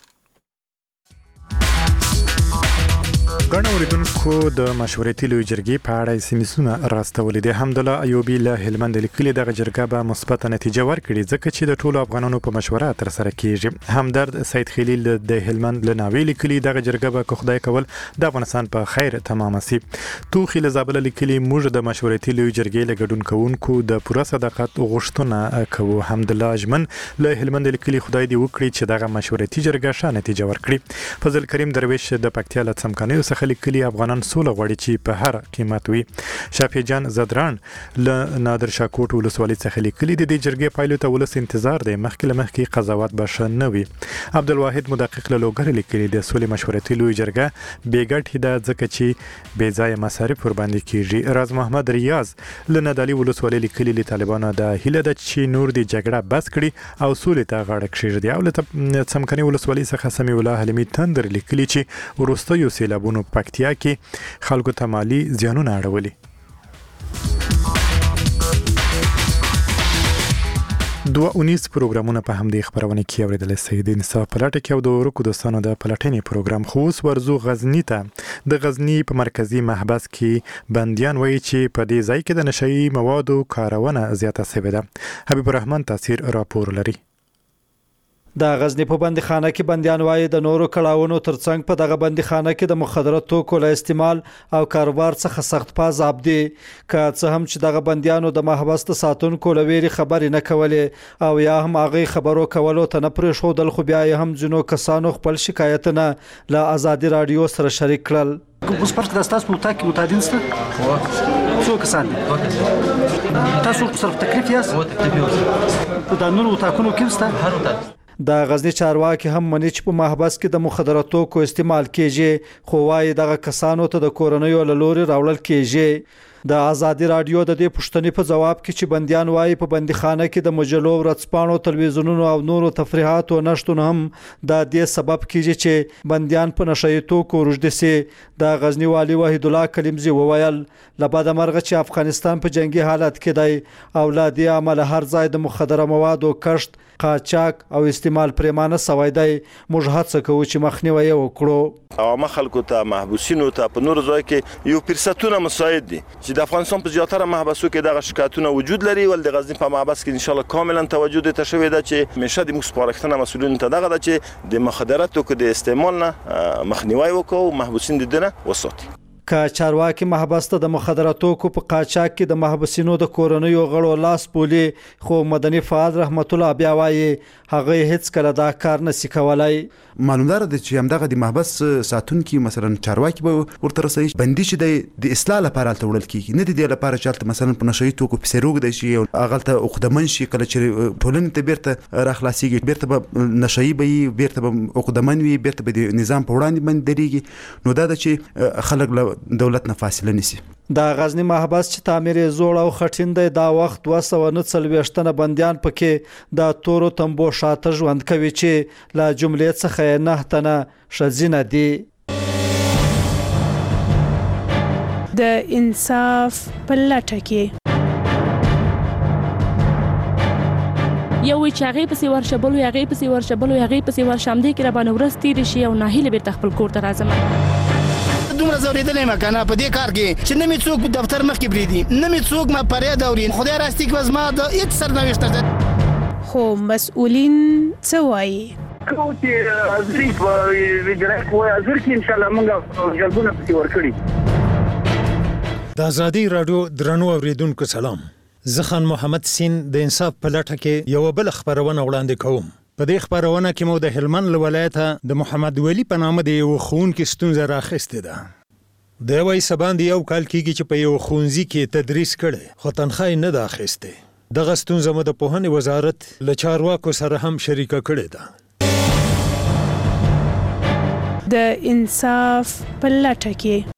ګڼ اوریدونکو د مشورتي لوی جرګې په اړه سیمسونه راستولې دي. حمدالله ایوبي له هلمند لیکلي دغه جرګه به مثبت نتیجه ورکړي ځکه چې د ټولو افغانانو په مشوره تر سره کیږي. همدرد سید خلیل د هلمند له ناوې لیکلي دغه جرګه به که خدای کول د افغانستان په خیر تمام شي. توخي له زابل لیکلي موږ د مشورتي لوی جرګې له ګډون کوونکو د پوره صداقت غوښتنه کوو. حمدالله اجمن له هلمند لیکلي خدای دې وکړي چې دغه مشورتي جرګه ښه نتیجه ورکړي. فضل کریم درویش د پکتیا له څمکنیو لیکلي افغانان سوله غواړي چې په هر قیمت وي. شافی جان زدران له نادر شاه کوټ ولسوالۍ څخه لیکلي د دې جرګې پایلو ته ولس انتظار دی، مخکې قضاوت به ښه نه وي. عبدالواحد مدقق له لوګر لیکلي د سولې مشورتي لوی جرګه بې ګټې ده ځکه چې بې ځایه مصارف ورباندې کیږي. راز محمد ریاض له نادالي ولسوالۍ لیکلي له طالبانو د هیله ده چې نور د جګړه بس کړي او سولې ته غاړه کېږدي. او له څمکني ولسوالۍ څخه سمیع الله حلیمي تندر لیکلي چې وروستیو سیلابونو پکتیا کې خلکو ته مالی زیانونه اړولي. دوه 19 پروګرامونه په همدې خبرونه کې اوریدل شوي دي. انصاف پلاټ کې او د ورکو دوستانو د پلاټنې پروګرام خو اوس ورزو غزنی ته. د غزنی په مرکزی محبس کې بندیان وایي چې په دې ځای کې د نشئی موادو کارونه زیاته شوې ده. حبیب الرحمن تاثیر راپور لري. د غزنی په بندیخانه کې بندیان وایي د نورو کړاوونو ترڅنګ په دغه بندیخانه کې د مخدره توکو له استعمال او کاروبار څخه سخت پازاب دي. که څه هم چې دغه بندیانو د محبس د ساتونکو له ویرې خبرې نه کولې او یا هم هغې خبرو کولو ته نه پرېښودل، خو بیا یې هم ځینو کسانو خپل شکایتونه له ازادي رادیو سره شریک کړل. اوس پرته د ستاسو په اتاق کې متعدین شته؟ څو کسان دي؟ تاسو صرف تکلیف یاست؟ د نورو اتاقونو کې شته؟ هر اتاق. د غزنی چارواکي هم مني چې په محبس کې د مخدره توکو استعمال کیږي، خو وايي دغه کسانو ته د کورنیو له لوري راوړل کیږي. د ازادي رادیو د دې پوښتنې په جواب کې چې بندیان وايي په بندیخانه کې د مجلو، ورځپاڼو، تلویزیونونو او نورو تفریحاتو نشتون هم د دې سبب کیږي چې بندیان په نشئی توکو روږدي سي. د غزنی والي وحید الله کلیمزی وویل له بده مرغه چې افغانستان په جنگي حالت کې دی او له دې عمله هر ځای د مخدره موادو کشت، قاچاق او استعمال پریمانه سوی دی. موږ هڅه کوو چې مخنیوي وکړو. عامه خلکو ته، محبوسینو ته په نور ځای کې یو فرصتونه مساعد دي چې د افغانستان په زیاتره محبسو کې دغه شکایتونه وجود لري. ول د غزنی په محبس کې ان شاء الله کاملا توجه ته شوې ده چې همیشه د موږ سپارښتنه مسؤلینو ته دغه ده چې د مخدره توکو د استعمال نه مخنیوي وکړو، محبوسین د دنه وساتي. که چارواکي محبس ته د مخدراتو په قاچاق کې د محبسینو د کورنیو غړو لاس بولي، خو مدني فعال رحمت الله بیا وایي هغه هیڅ کله دا کار نشي کولای. معلومدار دي چې همدغه د محبس ساتونکي مثلا چارواکي به ورته رسي بندي چې د اصلاح لپاره تل وړل کیږي، نه د لپاره چې مثلا په نشئی توکو په سروګ د شي او اغلته عقدمن شي، کله چې ټولنې ته بیرته راخلاصيږي بیرته به نشئی به بیرته به عقدمن وي، بیرته به د نظام په وړاندې باندې درېږي. نو دا د چې خلک له دولت نه فاصله نشي. د غزنی محبس چې تعمیر زوړ او خټین دی، دا وخت 249 بنديان پکې د تورو تنبو شاته ژوند کوي چې لا جملې څخه 9 تنه ښځینه دي. د انصاف په لټه کې یو چې هغه پسې ورشبلو، هغه پسې ورشبلو، هغه پسې ورشامدې کې را باندې ورس تیر شي او ناهیله بیرته خپل کور ته راځم. دومره زوریدلې ما کنه په دې کار کې چې نه می څوک دفتر مخ کې بریدي، نه می څوک ما پرې دورین، خدای راستي کې ما د هیڅ سرنوشت ده. خو مسؤلین څه وایي؟ کوم چې ازري په ویډرک وای ازر کې ان شاء الله موږ جلبونه پکې ورکړي. د آزادي رادیو درنو اوریدونکو سلام. زه خان محمد سین د انصاف په لټه کې یو بل خبرونه وړاندې کوم. په دې خبرونه کې مو د هلمند ولایت د محمد ولی په نامه د یو ښوونکي ستونزه راخسته ده. د وای سباند یو کال کېږي چې په یو ښوونځي کې تدریس کړي، خو تنخواه نه ده اخیسته. دغه ستونزه مو د پوهنې وزارت له چارواکو سره هم شریکه کړې ده. د انصاف په لټه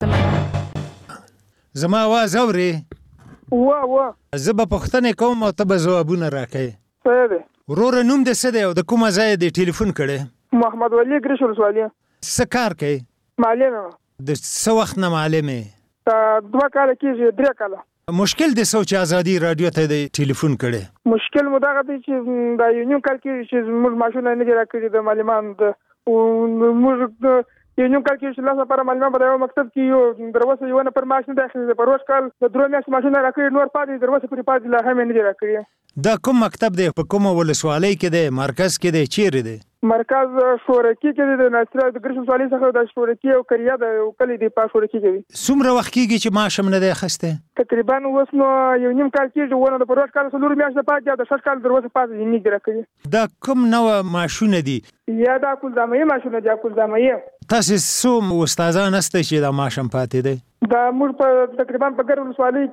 کې زما आवाज اوري؟ زه به پوښتنې کوم او ته به ځوابونه راکړې. صحیح دی. ورور نوم دې څه دی او د کومه ځای دې ټلیفون کړی؟ محمد ولی ګریش ولسوالي. څه کار کوي؟ معلم یم. د څه وخت نه معلم یې؟ 2 کاله کېږي، 3 کاله. مشکل دې څه چې آزادي رادیو ته دې ټلیفون کړی؟ مشکل مو دغه دی چې دا یو نیم کال کېږي چې موږ ماشونه نه دي راکړي د معلمانو د موږ یو نیم کال کې چې لاسه پر معلمان په یو مکتب کې یو دروازه یو نه پر ماشین داخلي په روز کال د درو میاشتې ماشین راکړي، نور پاتې دروازه پرې پاتې لا هم نه دي راکړي. دا کوم مکتب دی؟ په کومه ولسوالۍ کې دی؟ مرکز کې دی؟ چیرې دی؟ مرکز شورکی کې دی، د ناصر د ګریش ولسوالۍ څخه د شورکی او کریه د یو کلی دی په شورکی کې دی. څومره وخت کېږي چې معاش هم نه دی اخیستی؟ تقریبا اوس نو یو نیم کال کېږي، ونه د روز کال څلور میاشتې پاتې د 6 کال دروازه پاتې نه دي راکړي. دا کوم نوع ماشونه دي؟ یا دا کولزامي ماشونه دي، کولزامي. تاسو څوم استادان هسته چې دا ماشم پاتې دی؟ دا موږ په تقریبا په ګر ولسوالۍ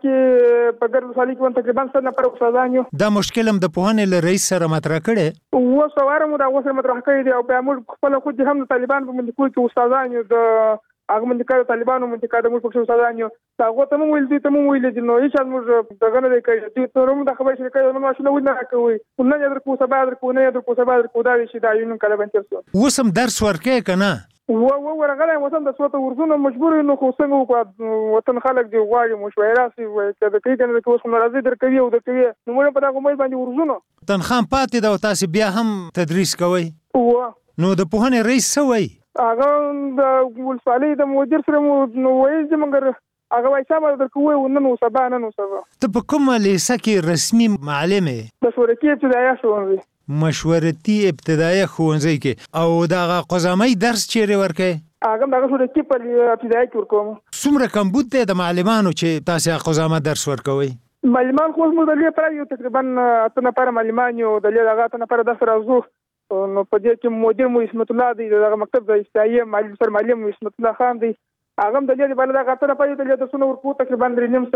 کې تقریبا 100 نفر استادان یو. دا مشکل هم د پوهنې له رئیس سره مطرح کړی؟ وسواره مو دا اوس مطرح کړی دی او په موږ خپل خود هم د طالبان په منځ کې استادان یو، د هغه منځ کې طالبانو منځ کې د موږ په استادان یو. دا غوته مو ویل دي ته مو ویل دي نو هیڅ موږ دغه نه کوي. دوی ته هم د خبرې شریکه نو ماشونه ونه کوي، نو نه درکو سبا درکو نه درکو سبا درکو دا شي دا یو کله بنتر سو. اوس هم درس ورکې کنه؟ ورغلی وطن د صوت ورزونه مجبور نو خو څنګه وکړو، وطن خلک دی غواړي مشوره سي وای کده کوي کنه چې اوس ناراضي درکوي او درکوي نو موږ په دغه مې باندې ورزونه تنخواه پاتې دا او تاسو بیا هم تدریس کوئ. نو د پوهنې رئیس څه وایي؟ هغه د ولسوالۍ د مدیر سره مو وایي چې مګر هغه وایي سم درکوي او نن سبا ته په کومه لیسه کې رسمي معلم یې؟ د شورکی ابتدایي ښوونځی. مشورتي ابتدایي ښوونځی کې او دغه قزامي درس چیرې ورکوي؟ هغه دغه شورکی په ابتدایي کې ورکوم. څومره کمبود دی د معلمانو چې تاسو قزامه درس ورکوي؟ معلمان خو موږ د لې پر یو تقریبا 8 نفر معلمان یو د لې هغه 8 نفر درس راځو. نو په دې کې مدیر مو اسمت الله دی، دغه مکتب د استایي معلم سر معلم اسمت الله خان دی، هغه د لې باندې هغه 8 نفر د لې د سونو ورکو تقریبا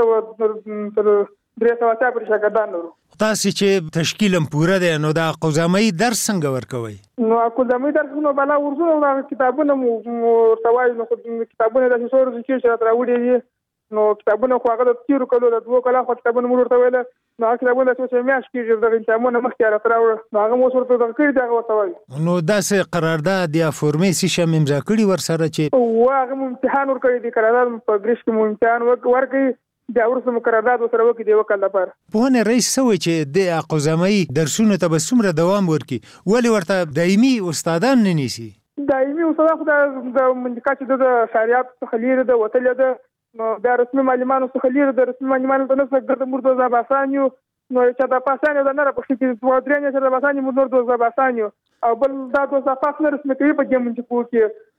300 تر 300 پر شاګردان ورو. تاسو چې تشکیلم پوره دی نو دا قزامي درس څنګه ورکوي؟ نو قزامي درس نو بلا ورزو دا کتابونه مو ورتوای نو کتابونه د څورو کې چې راوړي نو کتابونه خو هغه د 3 کلو د 2 کلو خو کتابونه مو ورته ویل نو کتابونه چې میاش کېږي د انتمونه مخکې راوړ نو هغه مو ورته د کړی دا وتوای. نو داسې قرارداد یا فورمې شې امضا کړی ورسره چې هغه امتحان ورکړي دي قرارداد په ګریش کې مو امتحان ورکړي دا ورسره مقررات سره وکړي دی وکړه لپاره. پوهنې رئیس سوي چې د قزامي درسونه ته به څومره دوام ورکړي ولی ورته دایمي استادان نه نیسي؟ دایمي استاد خو د منځکا چې د شریعت څخه لري د وتل د نو د رسمي معلمانو څخه لري د رسمي معلمانو ته نه څنګه د مرده زباسانیو نو چې د پاسانیو د نه را پښې کې دوه درې نه چې د پاسانیو مرده زباسانیو او بل دا د صفات نه رسمي کوي په دې منځ کې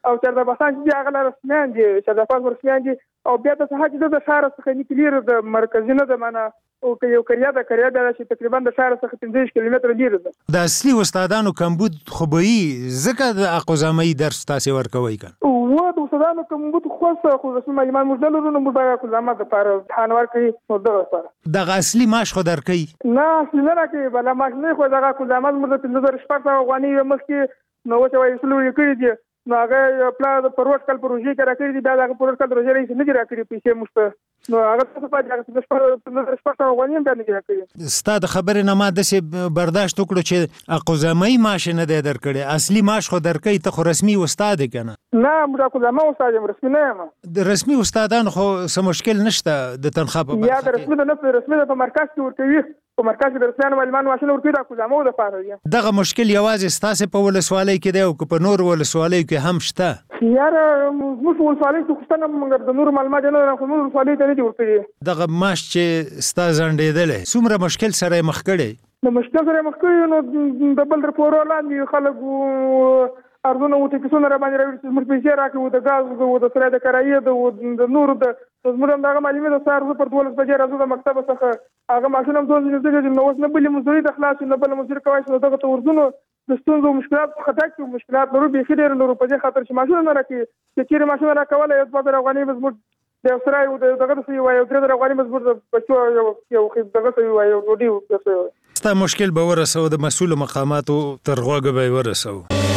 او چرته بسان چې هغه رسمیان دي چې د پاس رسمیان دي او بیا د صحه چې د شهر څخه نکلیر د مرکزي نه د معنا او که یو کریا د چې تقریبا د شهر څخه 15 کیلومتر لري ده د اصلي استادانو کمبود خوبي ځکه د اقوزامي درس تاسو ورکوي کنه و د استادانو کمبود خو رسمي معلومات موږ دلته موږ د اقوزامات لپاره امتحان ورکړي نو دغه لپاره د اصلي معاش خو درکې نه اصلي نه راکې بل معاش نه خو دغه اقوزامات موږ د 1500 افغاني مخکې نو چې وایي سلو یې کړی دي نو هغه پلان د پروژې کال پروژې کې راکړي دي بیا هغه پروژې کال پروژې رئیس نه دی راکړي پیسې مشته نو هغه څه په دغه د افغاني هم باندې راکړي ستاسو خبرې نه ما د برداشت وکړو چې اقوزامي معاش نه دی درکړي اصلي معاش خو درکې ته خو رسمي استاد کنه نه موږ اقوزامي استاد یم رسمي نه یم د رسمي استادانو خو څه مشکل نشته د تنخواه په یا د رسمي په مرکز کې ورکوي په مرکز کې د رسمیانو معلومات ماشين ورکوي د اقوزامو د پاره دغه مشکل یوازې ستاسو په ولسوالۍ کې دی او په نور ولسوالیو کې هم شته یار موږ ولسوالۍ کې خصوصا موږ د نور معلومات نه راخو نور ولسوالۍ ته نه دی ورکوي دغه ماش چې ستاسو ځنډېدل څومره مشکل سره مخ کړي د مشکل سره مخ کړي نو د بل رپورټ لاندې خلک ارزونه او تکسونه را باندې راوړي چې موږ پیسې راکړو د غاز او د سره د کرایې د نور د زموږ دغه معلومات د سار پر 12 بجې راځو د مکتب څخه هغه ماشين هم دوه دې نو اوس نه بلې مزوري د خلاص نه بل مزوري کوي چې دغه تورزونه د ستونزو مشکلات خطا کې مشکلات نورو به خیر نورو په ځای خاطر چې ماشين نه راکې چې چیرې ماشين راکوله یو په افغاني مزمور د سره یو دغه څه یو درې افغاني مزمور د بچو یو دغه څه یو ډوډۍ څه ستا مشکل به ورسو د مسؤل مقاماتو تر غوږه به ورسو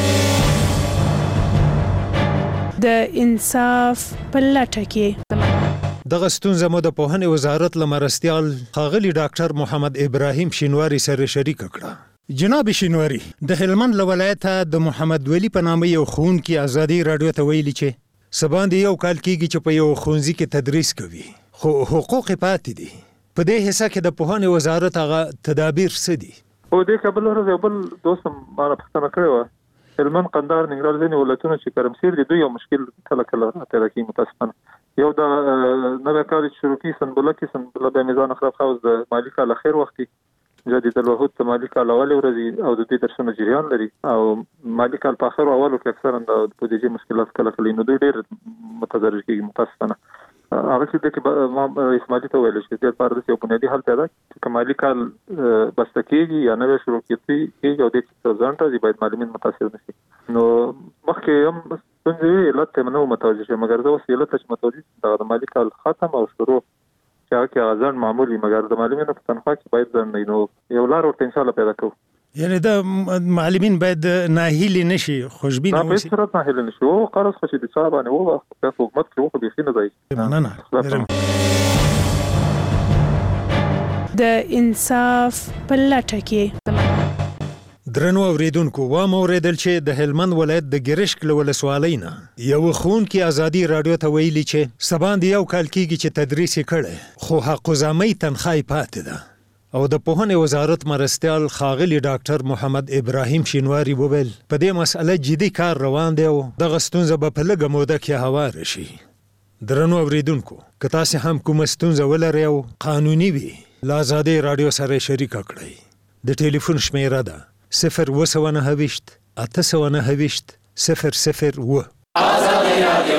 د انصاف په لټه کې دغه ستونزه مو د پوهنې وزارت لمرستيال ښاغلي ډاکټر محمد ابراهیم شینواری سره شریک کړه جناب شینواری د هلمند ولایت د محمد ولی په نامه یو ښوونکی ازادي رادیو ته ویلي چې سباندې یو کال کېږي چې په یو ښوونځي کې تدریس کوي خو حقوق پاتې دي په دې حصہ کې د پوهنې وزارت هغه تدابیر څه دي او د کابل ورځ بل دوستم ما پښتنه کړو هلمند قندهار ننګرهار ځینې ولایتونه چې کرمسیر دي دوی یو مشکل کله کله راته راکې متاسفانه یو د نوې کال شروع کی سنبله کې سنبله د میزان خراب خاوز د مالی کال اخر وختي جدید الوحود د مالی کال اول ورځي او د دې درسونه جریان لري او مالی کال په اخر اولو کې اکثرا د بودیجې مشکلات کله کله نو دوی ډېر متضرر کیږي متاسفانه هغه چې د رئیس مالی ته ویل چې د لپاره د یو بنیادی حل پیدا چې مالی کال بس کېږي یا نوې شروع کیږي او د ځانته دی باید معلومین متاثر نشي نو مخکې هم څنګه علت ته نو متوجه شي مګر دا وسیله ته متوجه د مالی کال ختم او شروع چې هغه ځان معمولی مګر د معلومینو په تنخواه کې باید ځان نو یو لار ورته ان شاء الله پیدا کوو یعنی دا معلمین باید ناهیلی نشي خوشبین اوسي نه باید ناهیلی نشي او قرض خو چې د صاحب نه وو په حکومت کې وو به خینه دی نه د انصاف په لټه کې درنو اوریدونکو و موریدل چې د هلمند ولایت د ګرشک ولسوالۍ نه یو ښوونکی ازادي رادیو ته ویلي چې سباندې یو کال کېږي چې تدریس کړي خو حقوقي تنخواه پاتې ده او د پوهنې وزارت مرستيال ښاغلي ډاکټر محمد ابراهیم شینواری وویل په دې مسأله جدي کار روان دی او دغه ستونزه به په لږه موده کې هوار شي درنو اوریدونکو که تاسو هم کومه ستونزه ولرئ او قانوني وي لا آزادي رادیو سره شریک کړئ د ټلیفون شمیره ده 029 829 001 آزادي رادیو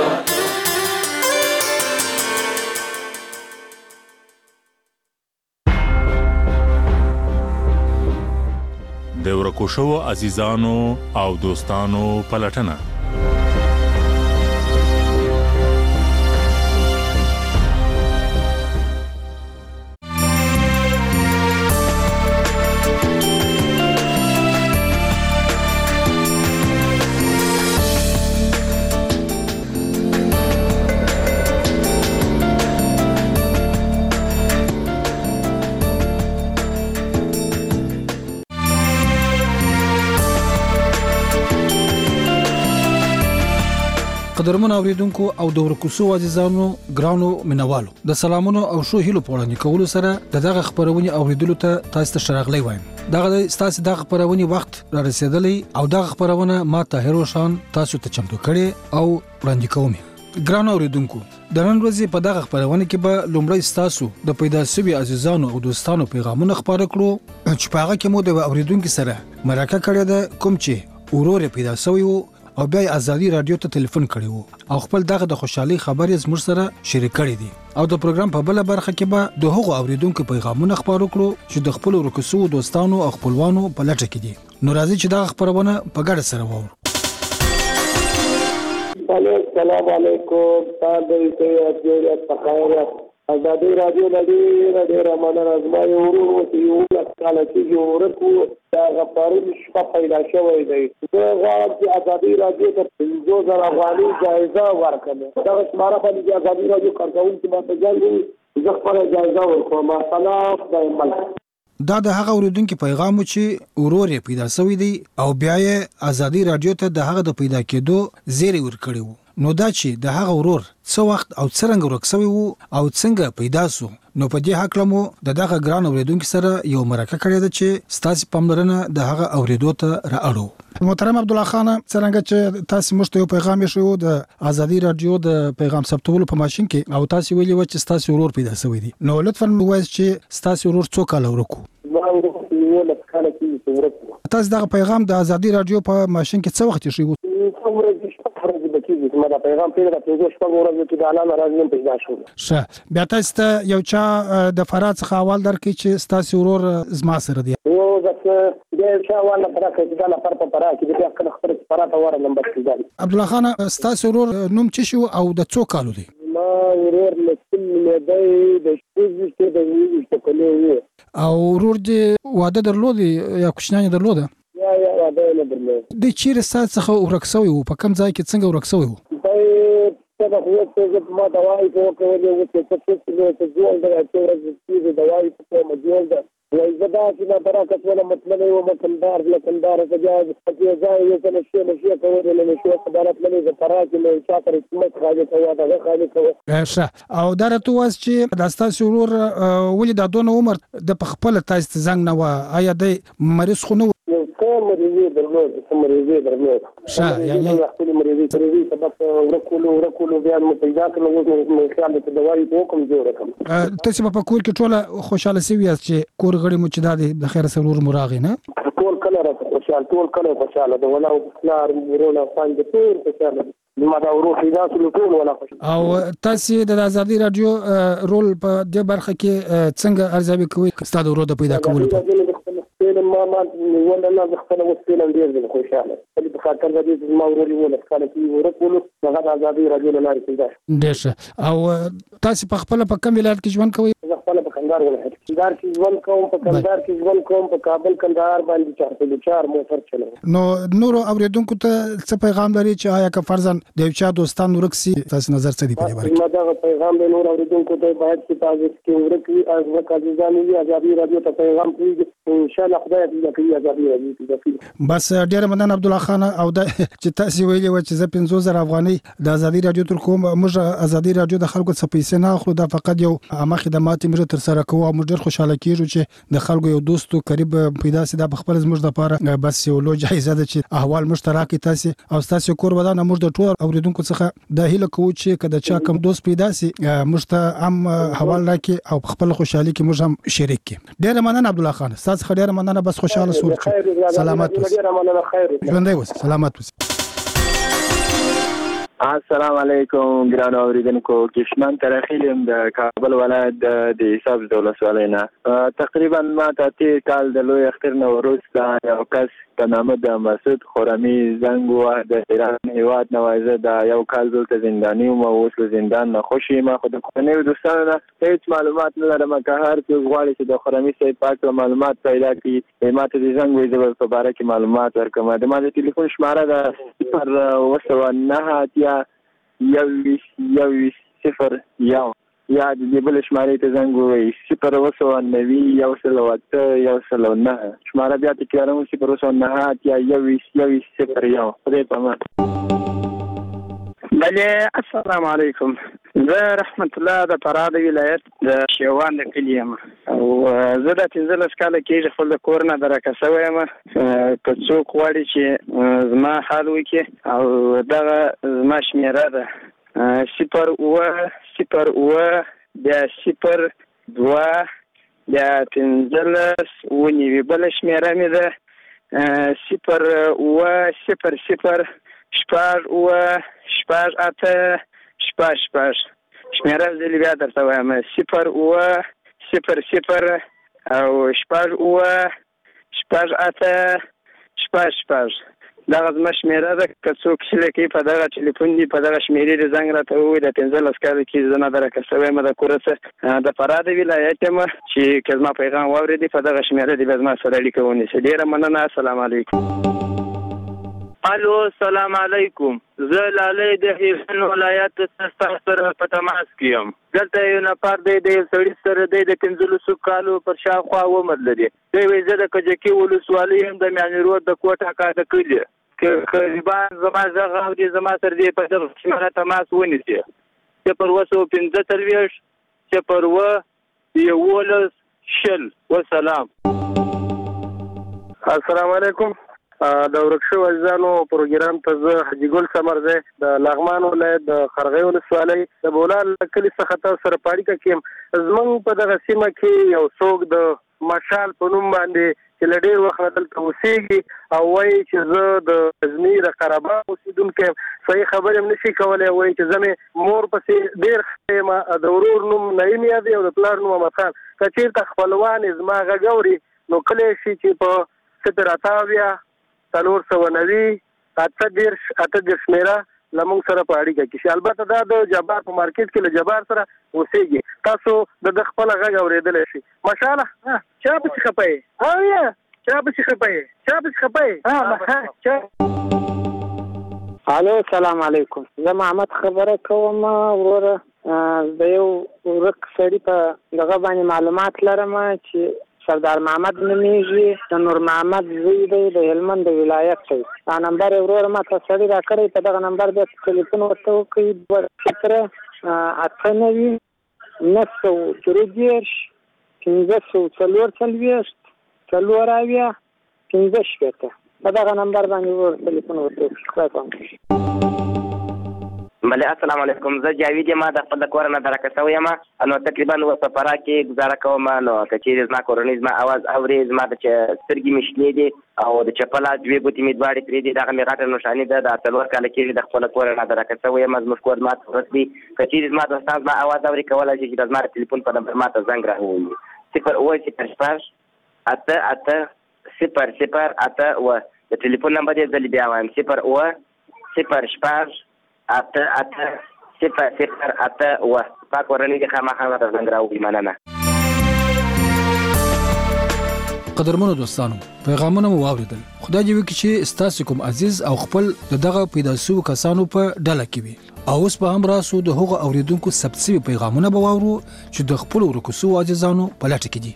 د ورکو شو عزیزانو او دوستانو پلټنه قدرمن اوریدونکو او د ورکوسو عزیزانو ګرانو منوالو د سلامونو او شو هیلو پوړاندې کولو سره دغه خبرونه اوریدلو ته تاسو ته شراغلی وایم دغه تاسو دغه خبرونه وخت را رسیدلی او دغه خبرونه ما طاهر روشان تاسو ته چمتو کړي او وړاندې کوم ګرانو اوریدونکو د نن ورځې په دغه خبرونه کې به لومړی تاسو د پیدا شوی عزیزانو او دوستانو پیغامونه خبره کړو چې په هغه کې مو د اوریدونکو سره مرکه کړې ده کوم چې اورور پیدا شوی او بیا ازادي رادیو ته ټلیفون کړی او خپل دغه د خوشحالي خبرې زموږ سره شریک کړي دي او د پروګرام په بل برخه کې به د هغو اوریدونکو پیغامونه خبرو کړو چې د خپل ورکوسو دوستانو او خپلوانو په لټه کې دي نو راځي چې دا خبرونه په ګډه سره وورو السلام علیکم تاسو ته په خیر ازادي رادیو ډېر مننه زما یو ورور یو کال چې ورکو دا غفارین شپه پیدا شوی دی زه غواړم چې ازادي رادیو ته 50,000 افغانۍ جایزه ورکړم دا شماره باندې ازادي رادیو کارکونکو ماته ځانګړي زه خپل جایزه ورکوم سلام دایمن دا د هغه اوریدونکو پیغام چې ورور یې پیدا شوی دی او بیا یې ازادي رادیو ته د هغه د پیدا کېدو زیری ورکړی وو نو دا چې د هغه ورور څو وخت او څنګه ورکسوي وو او څنګه پیدا سو نو په دې حق لمو د دغه ګران اوریدونکو سره یو مرکه کړې ده چې ستاسو پاملرنه د هغه اوریدو ته رااړو محترم عبد الله خان څنګه چې تاسو مشته یو پیغام یې شو د ازادي رادیو د پیغام ثبتولو په ماشين کې او تاسو ویلي و چې تاسو ورور پیدا شوی دی نو لطفا وایي چې تاسو ورور څو کال ورکو تاسو دغه پیغام د ازادي رادیو په ماشين کې څو وخت شي ما دا پیغام پیدا کړو چې په ورځ کې د اعلان راځم پیدا شو ښه بیا تاسو یو چا د فرات څخه حواله درکې چې تاسو ورور زما سره دی یو د چا والا پر کې د لپاره په پرا کې د خپل خبره فرات وره نمبر کې دی عبد الله خان تاسو ورور نوم څه شو او د څو کالو دی ما ورور لکه د شپږ کې د ویښته کولې او ورور دې واده درلودي یا کوښښ درلوده یا واده نه درلود د چیرې سات څخه ورکسوي وو په کوم ځای کې څنګه ورکسوي وو دا خو څه ما دوايي په کومه یو څه څه ځول دا چې دوايي په مجول دا وای زدا چې ما برکت ولا مطلب یو مکندار لکندار تجاوز په ځای یو څه نشي کولای نه شي خبرات لني د پراکې نه چا پر حکومت خاله کوي دا خاله کوي ښه او درته واس چې د تاسو ورور ولې د دون عمر د خپل تاسو څنګه نه و آیا د مریض خو نه مريضي درلود يعني خپل مريضي سبب ورکولو بیا متیدا کړو نو خیال ته دوايي کوم جوړ کړم تاسو په کور کې ټول خوشاله سوي چې کور غړي مو چې د خیر سرور مراغي نه ټول کله خوشاله ده ولا خلار ورونه باندې ټول خوشاله ما دا ورو پیدا ټول ولا خوشاله او تاسو د ازادي رادیو رول په دې برخه کې څنګه ارزیابي کوئ ستاسو ورو د پیدا کولو ما ولا لا خپل وسیله ډیر خوشاله په خاطر د دې ما ورولي ولا کله کې ورکول هغه ازادي رادیو لاره پیدا ډېر او تاسو په خپل په کوم ولایت کې ژوند کوئ خپل په کندهار ولایت کې ژوند کوم په کندهار کې ژوند کوم په کابل کندهار باندې 4 موټر چلوم نو نور اوریدونکو ته څه پیغام لري چې آیا که فرضاً د یو چا دوستان ورکسي تاسو نظر څه دی په دې باره کې ما دا پیغام د نور اوریدونکو ته باید چې تاسو کې ورکړي از وکړي ځانې ازادي رادیو ته پیغام کړئ ان شاء الله خدای دې کوي ازادي رادیو بس ډیر مننه عبد الله خان او د چې تاسو ویلي و چې زه 50,000 افغانۍ د ازادي رادیو تر کوم موږ ازادي رادیو د خلکو څخه پیسې نه اخلو دا فقط یو عامه خدمات موږ تر سره کوو او موږ ډیر خوشاله کیږو چې د خلکو یو دوستو قریب پیدا سي د خپل زموږ لپاره بس یو لو جایزه ده چې احوال مشترک تاسو او تاسو کور ودان موږ د ټول اوریدونکو څخه د هیله کوو چې کله چا کوم دوست پیدا سي موږ ته هم حواله راکړي او خپل خوشحالي کې موږ هم شریک کړي ډیر مننه عبد الله خان تاسو ډیر مننه بس خوشاله سوچ سلامت ژوندۍ اوسئ سلامت اوسئ السلام علیکم ګران اوریدونکو کشمن ترخیلم د کابل ولایت د حساب دولت ولینا تقریبا ما ته کال د لوی اختر نو وروسته یو کس په نامه د مسعود خرمی زنګ و د ایران هیواد نوایزه د یو کال دلته زنداني او اوس له زندان نه خوشي ما خو د کورنۍ دوستانو هیڅ معلومات نه لرم که هر څوک غواړي چې د خرمی صاحب پاک معلومات پیدا کړي ما ته د زنګ وې د په اړه کې معلومات ورکوم د ما د ټلیفون شماره د 0 0 یا د دې بل شمارې ته زنګ ووي 0 شماره بیا تکراروم 0 یا 0 بله السلام علیکم زه رحمت الله د فراه ولایت د شیوان د کلی یم او زه د 15 کال کېږي خپل د کور نه درکه شوی یم که څوک غواړي چې زما حال وکړي او دغه زما شمېره ده 0 بیا 0 بیا 15 ونیوي بله شمېره مې ده 0 شپږ اوه شپږ اته شپږ شپږ شمیره زه بیا درته وایم 0 اوه 0 0 او شپږ اوه شپږ اته شپږ شپږ دغه زما شمیره ده که څوک هیله کوي په دغه ټلیفون دي په دغه شمیرې دې زنګ راته ووایي د 15 کاله کې زه نادرکه شوی یم د کوره څخه د فراه د ولایت یم چې که زما پیغام واورېدي په دغه شمیره دې بیا زما سره اړیکه ونیسي. ډېره مننه. السلام علیکم. الو السلام علیکم. زه لالی د هیوان ولایت ستاسو سره په تماس کې یم. دلته یو نفر دی د یو سړي سره دی د 15 کالو پر شاوخوا عمر لري. دی وایي زه د کجکي ولسوالۍ یم د میانې رود د کوټه کاده کلي قریبان زما زغه او دې زما سره دې په دغه شمیره تماس ونیسي. 015 011 شل. والسلام. السلام علیکم. د ورک شو عزیزانو پروګرام ته زه حاجي ګل سمر دی د لغمان ولایت د خرغې ولسوالۍ د بولال کلي څخه تاسو سره په اړیکه کې یم. زموږ په دغه سیمه کې یو څوک د مشال په نوم باندې چې له ډېر وخت دلته اوسېږي او وایي چې زه د ازمیر قره باغ اوسېدونکی یم. صحیح خبرې هم نشي کولی. وایي چې زه مې مور پسې ډېر ښه یم. د ورور نوم نعیم یادوي او د پلار نوم احمد خان. که چېرته خپلوان یې زما غږ اوري نو کلی شي چې په 0 490 8 شمیره له موږ سره په اړیکه کې شي. البته دا د جبار په مارکیټ کې له جبار سره اوسېږي. تاسو د خپل غږ اورېدلی شي. ماشاءالله. چا پسې خپه یې؟ او یا چا پسې خپه یې؟ چا پسې خپه یې؟ الو السلام علیکم. زه محمد خبره کوم وروره. د یو ورک سړي په دغه باندې معلومات لرم چې سردار محمد نومیږي د نور محمد زوی دی د هلمند د ولایت دی. دا نمبر یې وروره ما ته سړي راکړی. په دغه نمبر بیا ټلیفون ورته وکړئ 0 933 544 4 15 په دغه نمبر باندې ټلیفون ورته وکړئ. بله السلام علیکم. زه جاوید یم د خپل کور نه درکه شوی یم. نو تقریبا اوس په فراه کې ګزاره کوم. نو که چیرې زما کورنۍ زما اواز اوري زما د سترګې مې شنې دي او د چپله 2 ګوتې مې دواړې پرې دي. دغه مې غټه نښاني ده. د 4 کاله کېږي د خپل کور نه درکه شوی یم. زموږ کور ما ته ورس دي. که چیرې زما دوستان زما اواز اوري کولی شي چې د زما د ټلیفون په نمبر ما ته زنګ راووایي 0 8 8 0 0 8 و د ټلیفون نمبر یې زه بیا وایم 0 0 8 8 0 0 8 و پاک ورنې د خامخا ته زنګ راووایي. مننه. قدرمنو دوستانو پیغامونه مو واوریدل. خدای دې وکړي چې ستاسو کوم عزیز او خپل دغه پیدا شوو کسانو په ډله کې وي. او اوس په هم راسو د هغو اوریدونکو ثبت شوي پیغامونه به واورو چې د خپل ورکو شوو عزیزانو په لټه کې دي.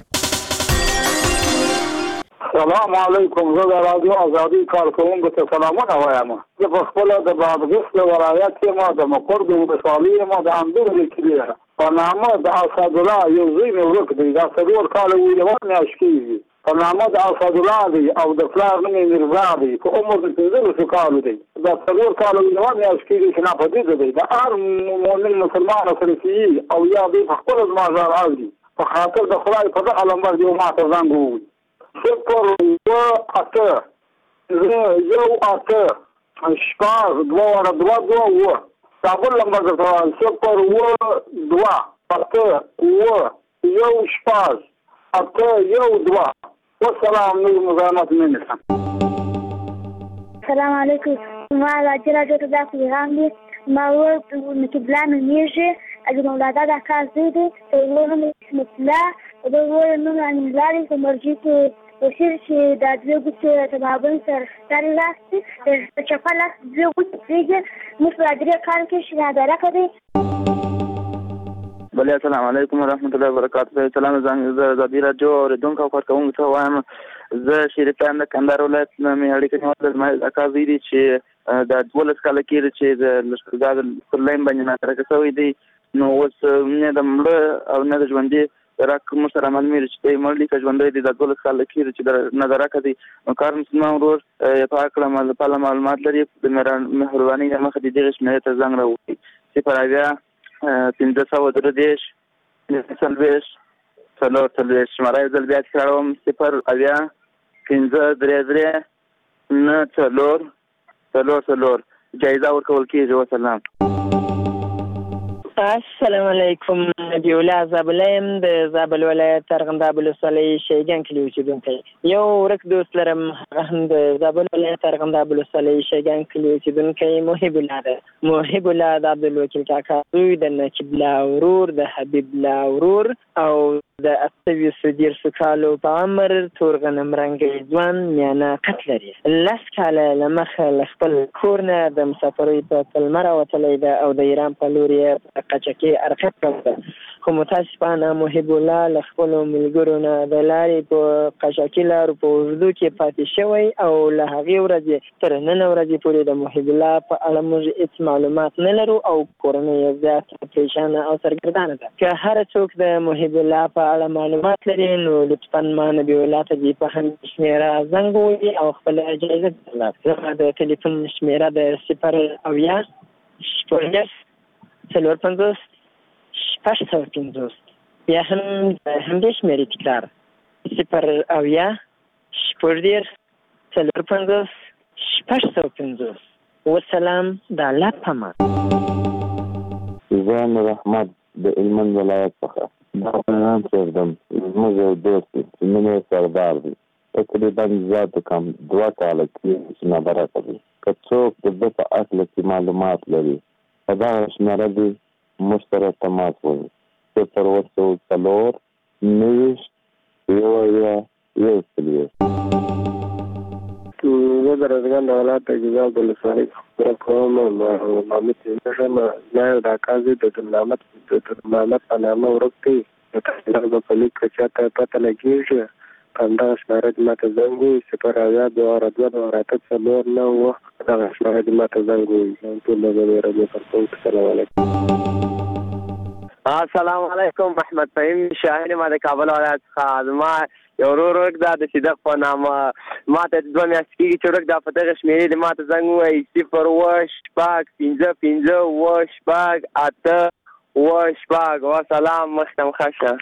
السلام علیکم. زه د رادیو ازادي کارکوونکو ته سلامونه وایم. زه په خپله د بادغیس ولایت کې ما د مقر د ولسوالۍ یم د اندور د کلي په نامه د اسدالله یو زوی مې ورک دی. دا 4 کاله یوه میاشت کېږي. په نامه د اسدالله دی او د پلار نوم یې مرزا دی. په عمر د 15 کالو دی. دا 4 کاله یوه میاشت کېږي چې ناپدیده دی. د هر مؤمن مسلمان سره چې او یا دی په خپله زما ځان اوري په خاطر د خدای په دغه نمبر دې ما ته زنګ ووایي 0 8 یو 8 شپږ 2 2 کابل نمبر درته 0 2 8 یو شپږ 8 یو 2. والسلام نور مزاحمت منه. السلام علیکم. ما راځي ته دا پیغام دی. ما ورته پلان نیږي اجازه مولادا د کار دی ته نور نو مثلا د ور نو ان لاري کومرجي کې وسیر چې د 2 ګوتې تبابن سره ستاره لاستي د چپلا 2 ګوتې موږ په دې کار کې شنه درکړي. بله السلام علیکم ورحمت الله وبرکاته. سلام زنګ زادي رادیو اوریدونکو کارکوونکو ته وایم زه شریفان د کندهار ولایت نه مې اړیکه نیولې. زما اکا زوی دی چې د 12 کاله کېږي چې د لښکرګاه پر لاین باندې ناترکه شوی دی. نو اوس نه د مړه او نه د ژوندي راک مو سره معلومېږي چې دی مړ دی که ژوندی دی. د 12 کاله کېږي چې نه درکه دی. نو کار مسلمان ورور په هکله لپاره معلومات لري. د مهربانۍ له مخې د دغې شمېرې ته زنګ راووایي 0 543 40 شماره یې ځل بیا تکراروم 0 5 3 3 9 4 4 جایزه ورکول کیږي. وسلام. السلام علیکم. نبی الله زابلیم د زابل ولایت ارغنداب ولسوالۍ شیګان کلی اوسیدونکی. یو ورک دوست لرم، هغه د زابل ولایت ارغنداب ولسوالۍ شیګان کلی اوسیدونکی محب الله ده. محب الله د عبدالوکیل کاکا زوی، د نجیب الله ورور، د حبیب الله ورور او د 28 کالو په عمر تور غنم رنګي ځوان میانه قتل لري. 10 کاله له مخه له خپل کور نه د مسافرۍ په پلمه راوتلی ده او د ایران په لور یې قاچاقي حرکت کړی، خو متاسفانه محب الله له خپلو ملګرو نه د لارې په قاچاقي لارو په اوږدو کې پاتې شوی او له هغې ورځې تر نن ورځې پورې د محب الله په اړه موږ هېڅ معلومات نه لرو او کورنۍ یې زیاته پریشانه او سرګردانه ده. که هر څوک د محب الله په اړه معلومات لري نو لطفا ما نبی الله ته دې په همدې شمېره زنګ ووهي او خپله جایزه ترلاسه. زما د تلیفون شمېره د 0 شپږ 450 650. بیا هم همدې شمېرې تکرار 0 شپږ 450 650. وسلام، د الله په امان. زه نور احمد د هلمند ولایت څخه دا پیغام پرېږدم. زموږ یو دوست دی چې نوم یې سردار دی، تقریبا زیاتو کم 2 کاله کېږي چې نابرکه دی. که څوک د ده په هکله کې معلومات لري په دغه شمېره دې موږ سره تماس ونیسي. 0 9 زه د رضګان د ولایت د ګیزاب ولسوالۍ خبره کوم. محمد یم. زما یو د اکا زوی د محمد په نامه ورک دی. د تحصیلات په لیک که چاته پته لګېږي په همدغه شمېره دې ماته زنګ ووهي. 0 2 2 2 دغه شمېره دې ماته زنګ ووهي. ټول د زه راډیو کارکوونکو سلام علیکم. السلام علیکم. محمد فهیم شاهین ما د کابل ولایت څخه. زما یو ورک دا د صدق په نامه ما ته 2 میاشتې کېږي چې ورک دا په دغه شمېرې د ما ته زنګ ووایي 0 5 5 5 8 وسلام. مخته مخشه.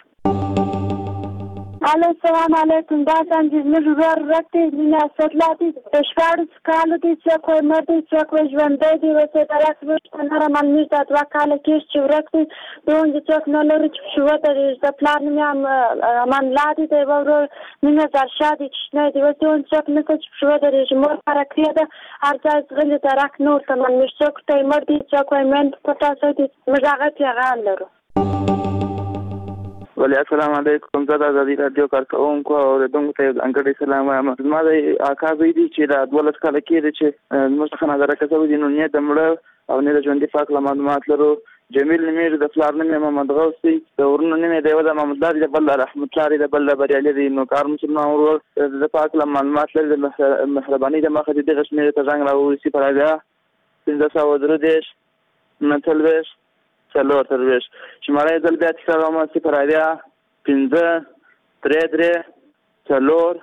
الو السلام علیکم. دا څنګه زموږ ورور رکھتے دنیا ساتلاتی د 14 کالو دي چې کوئی مرد چې کوئی ژوندۍ دی وسه درک وشته نه رمنځ د 2 کال کې چې ورکته دوی چې څوک نه لري چې شو د پلان مې من لادي د ورور نه درشادي چې نه دی وته چې نه چې شو د رژیم حرکت ده ارزه غل درک نور ته من مشک ته مرد چې کوئی من په تاسو دي مزاغه پیغام لرو. ولی السلام علیکم. زه د ازادي راډیو کارکوونکو او اوریدونکو ته ځانګړی سلام وایم. زما د اکا زوی دی چې د 12 کاله کېږي چې زموږ څخه نادرکه شوی دی، نو نه د مړه او نه د ژوندي په هکله معلومات لرو. جمیل نوم یې د پلار نوم یې محمد غوث دی، د ورونو نوم یې د یوه د محمد الله دی، د بل د رحمت الله دی، د بل د بریالي دی. نو کار مسلمان ورور د په هکله معلومات لري. د مهربانۍ د مخه دې دغه شمېرې ته زنګ راوویسي په راډیو 543 49 4 شماره یې ځل بیا تکراروم 0 5 3 3 4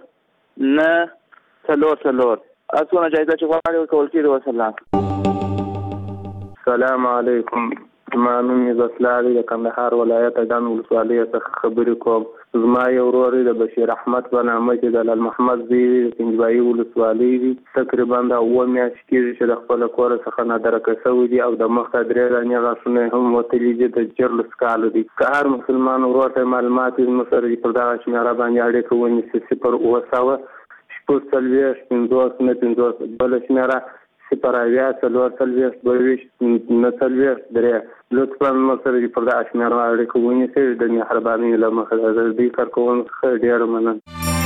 9 4 اسونه جایزه چې غواړي ورکول کېږي. وسلام. السلام علیکم. زما نوم عزت الله دی، د کندهار ولایت اډان ولسوالۍ څخه خبرې کوم. زما یو ورور دی د بشیر احمد په نامه چې د لال محمد زوی دی، د پنجبایي ولسوالۍ دی. تقریبا دا 7 میاشتې کېږي چې د خپله کوره څخه نادرکه شوی دی او د مخه 3 دانې غاښونه یې هم وتلي دي. د 14 کالو دی. که هر مسلمان ورور ته معلومات وي زموږ سره پر دغه شمېره باندې اړیکه ونیسي 0 7 50 9 بله شمېره 0 4 2 9 لطفا مصر پر دغه شمېره اړیکه ونیسئ. د مهربانۍ له مخې د ازادي کارکوونکو څخه ډېره مننه.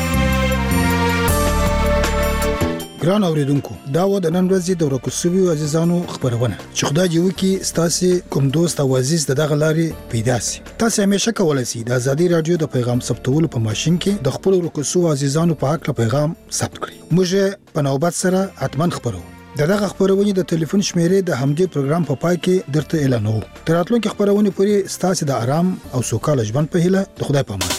ګران اوریدونکو، دا و د نن ورځې د ورکو شویو عزیزانو خبرونه چې خدای دې وکړي ستاسو کوم دوست او عزیز د دغه لارې پیدا سي. تاسو همیشه کولای شئ د ازادي رادیو د پیغام ثبتولو په ماشين کې د خپل ورکو شویو عزیزانو په حق پیغام ثبت کړئ. موږ په نوبت سره اتمن خبرو. دغه خبرونه د ټلیفون شمیرې د همدې پروګرام په پای کې درته اعلانوو. تر راتلونکي خبرونه پورې ستاسو د آرام او سوکاله ژوند په هیله د خدای په امان.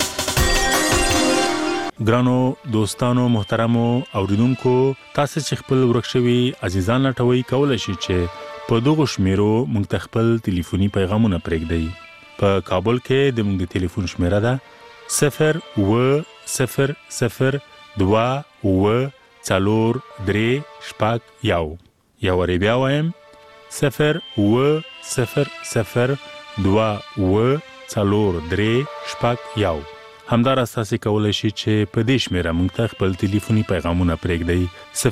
ګرانو دوستانو محترمو اوریدونکو، تاسو چې خپل ورکشوي عزیزان لټوي کولای شئ چې په دغه شمیرو موږ ته خپل ټلیفوني پیغامونه پرېږدئ. په کابل کې د موږ د ټلیفون شمیره ده 0 2 4 3 1 یا وری بیا وایم 0200243 همدارس تاسو کولای شئ چې په دې شمیره موږ ته خپل ټلیفوني پیغامونه پرېږدئ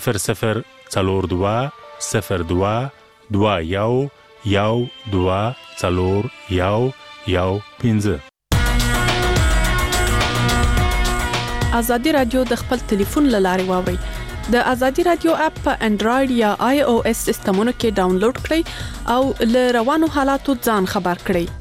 00222124115. ازادي رادیو د خپل ټلیفون له لارې واورئ. د ازادي رادیو اپ په انډراید یا آی او اس سیسټمونو کې ډاونلوډ کړئ او له روانو حالاتو ځان خبر کړئ.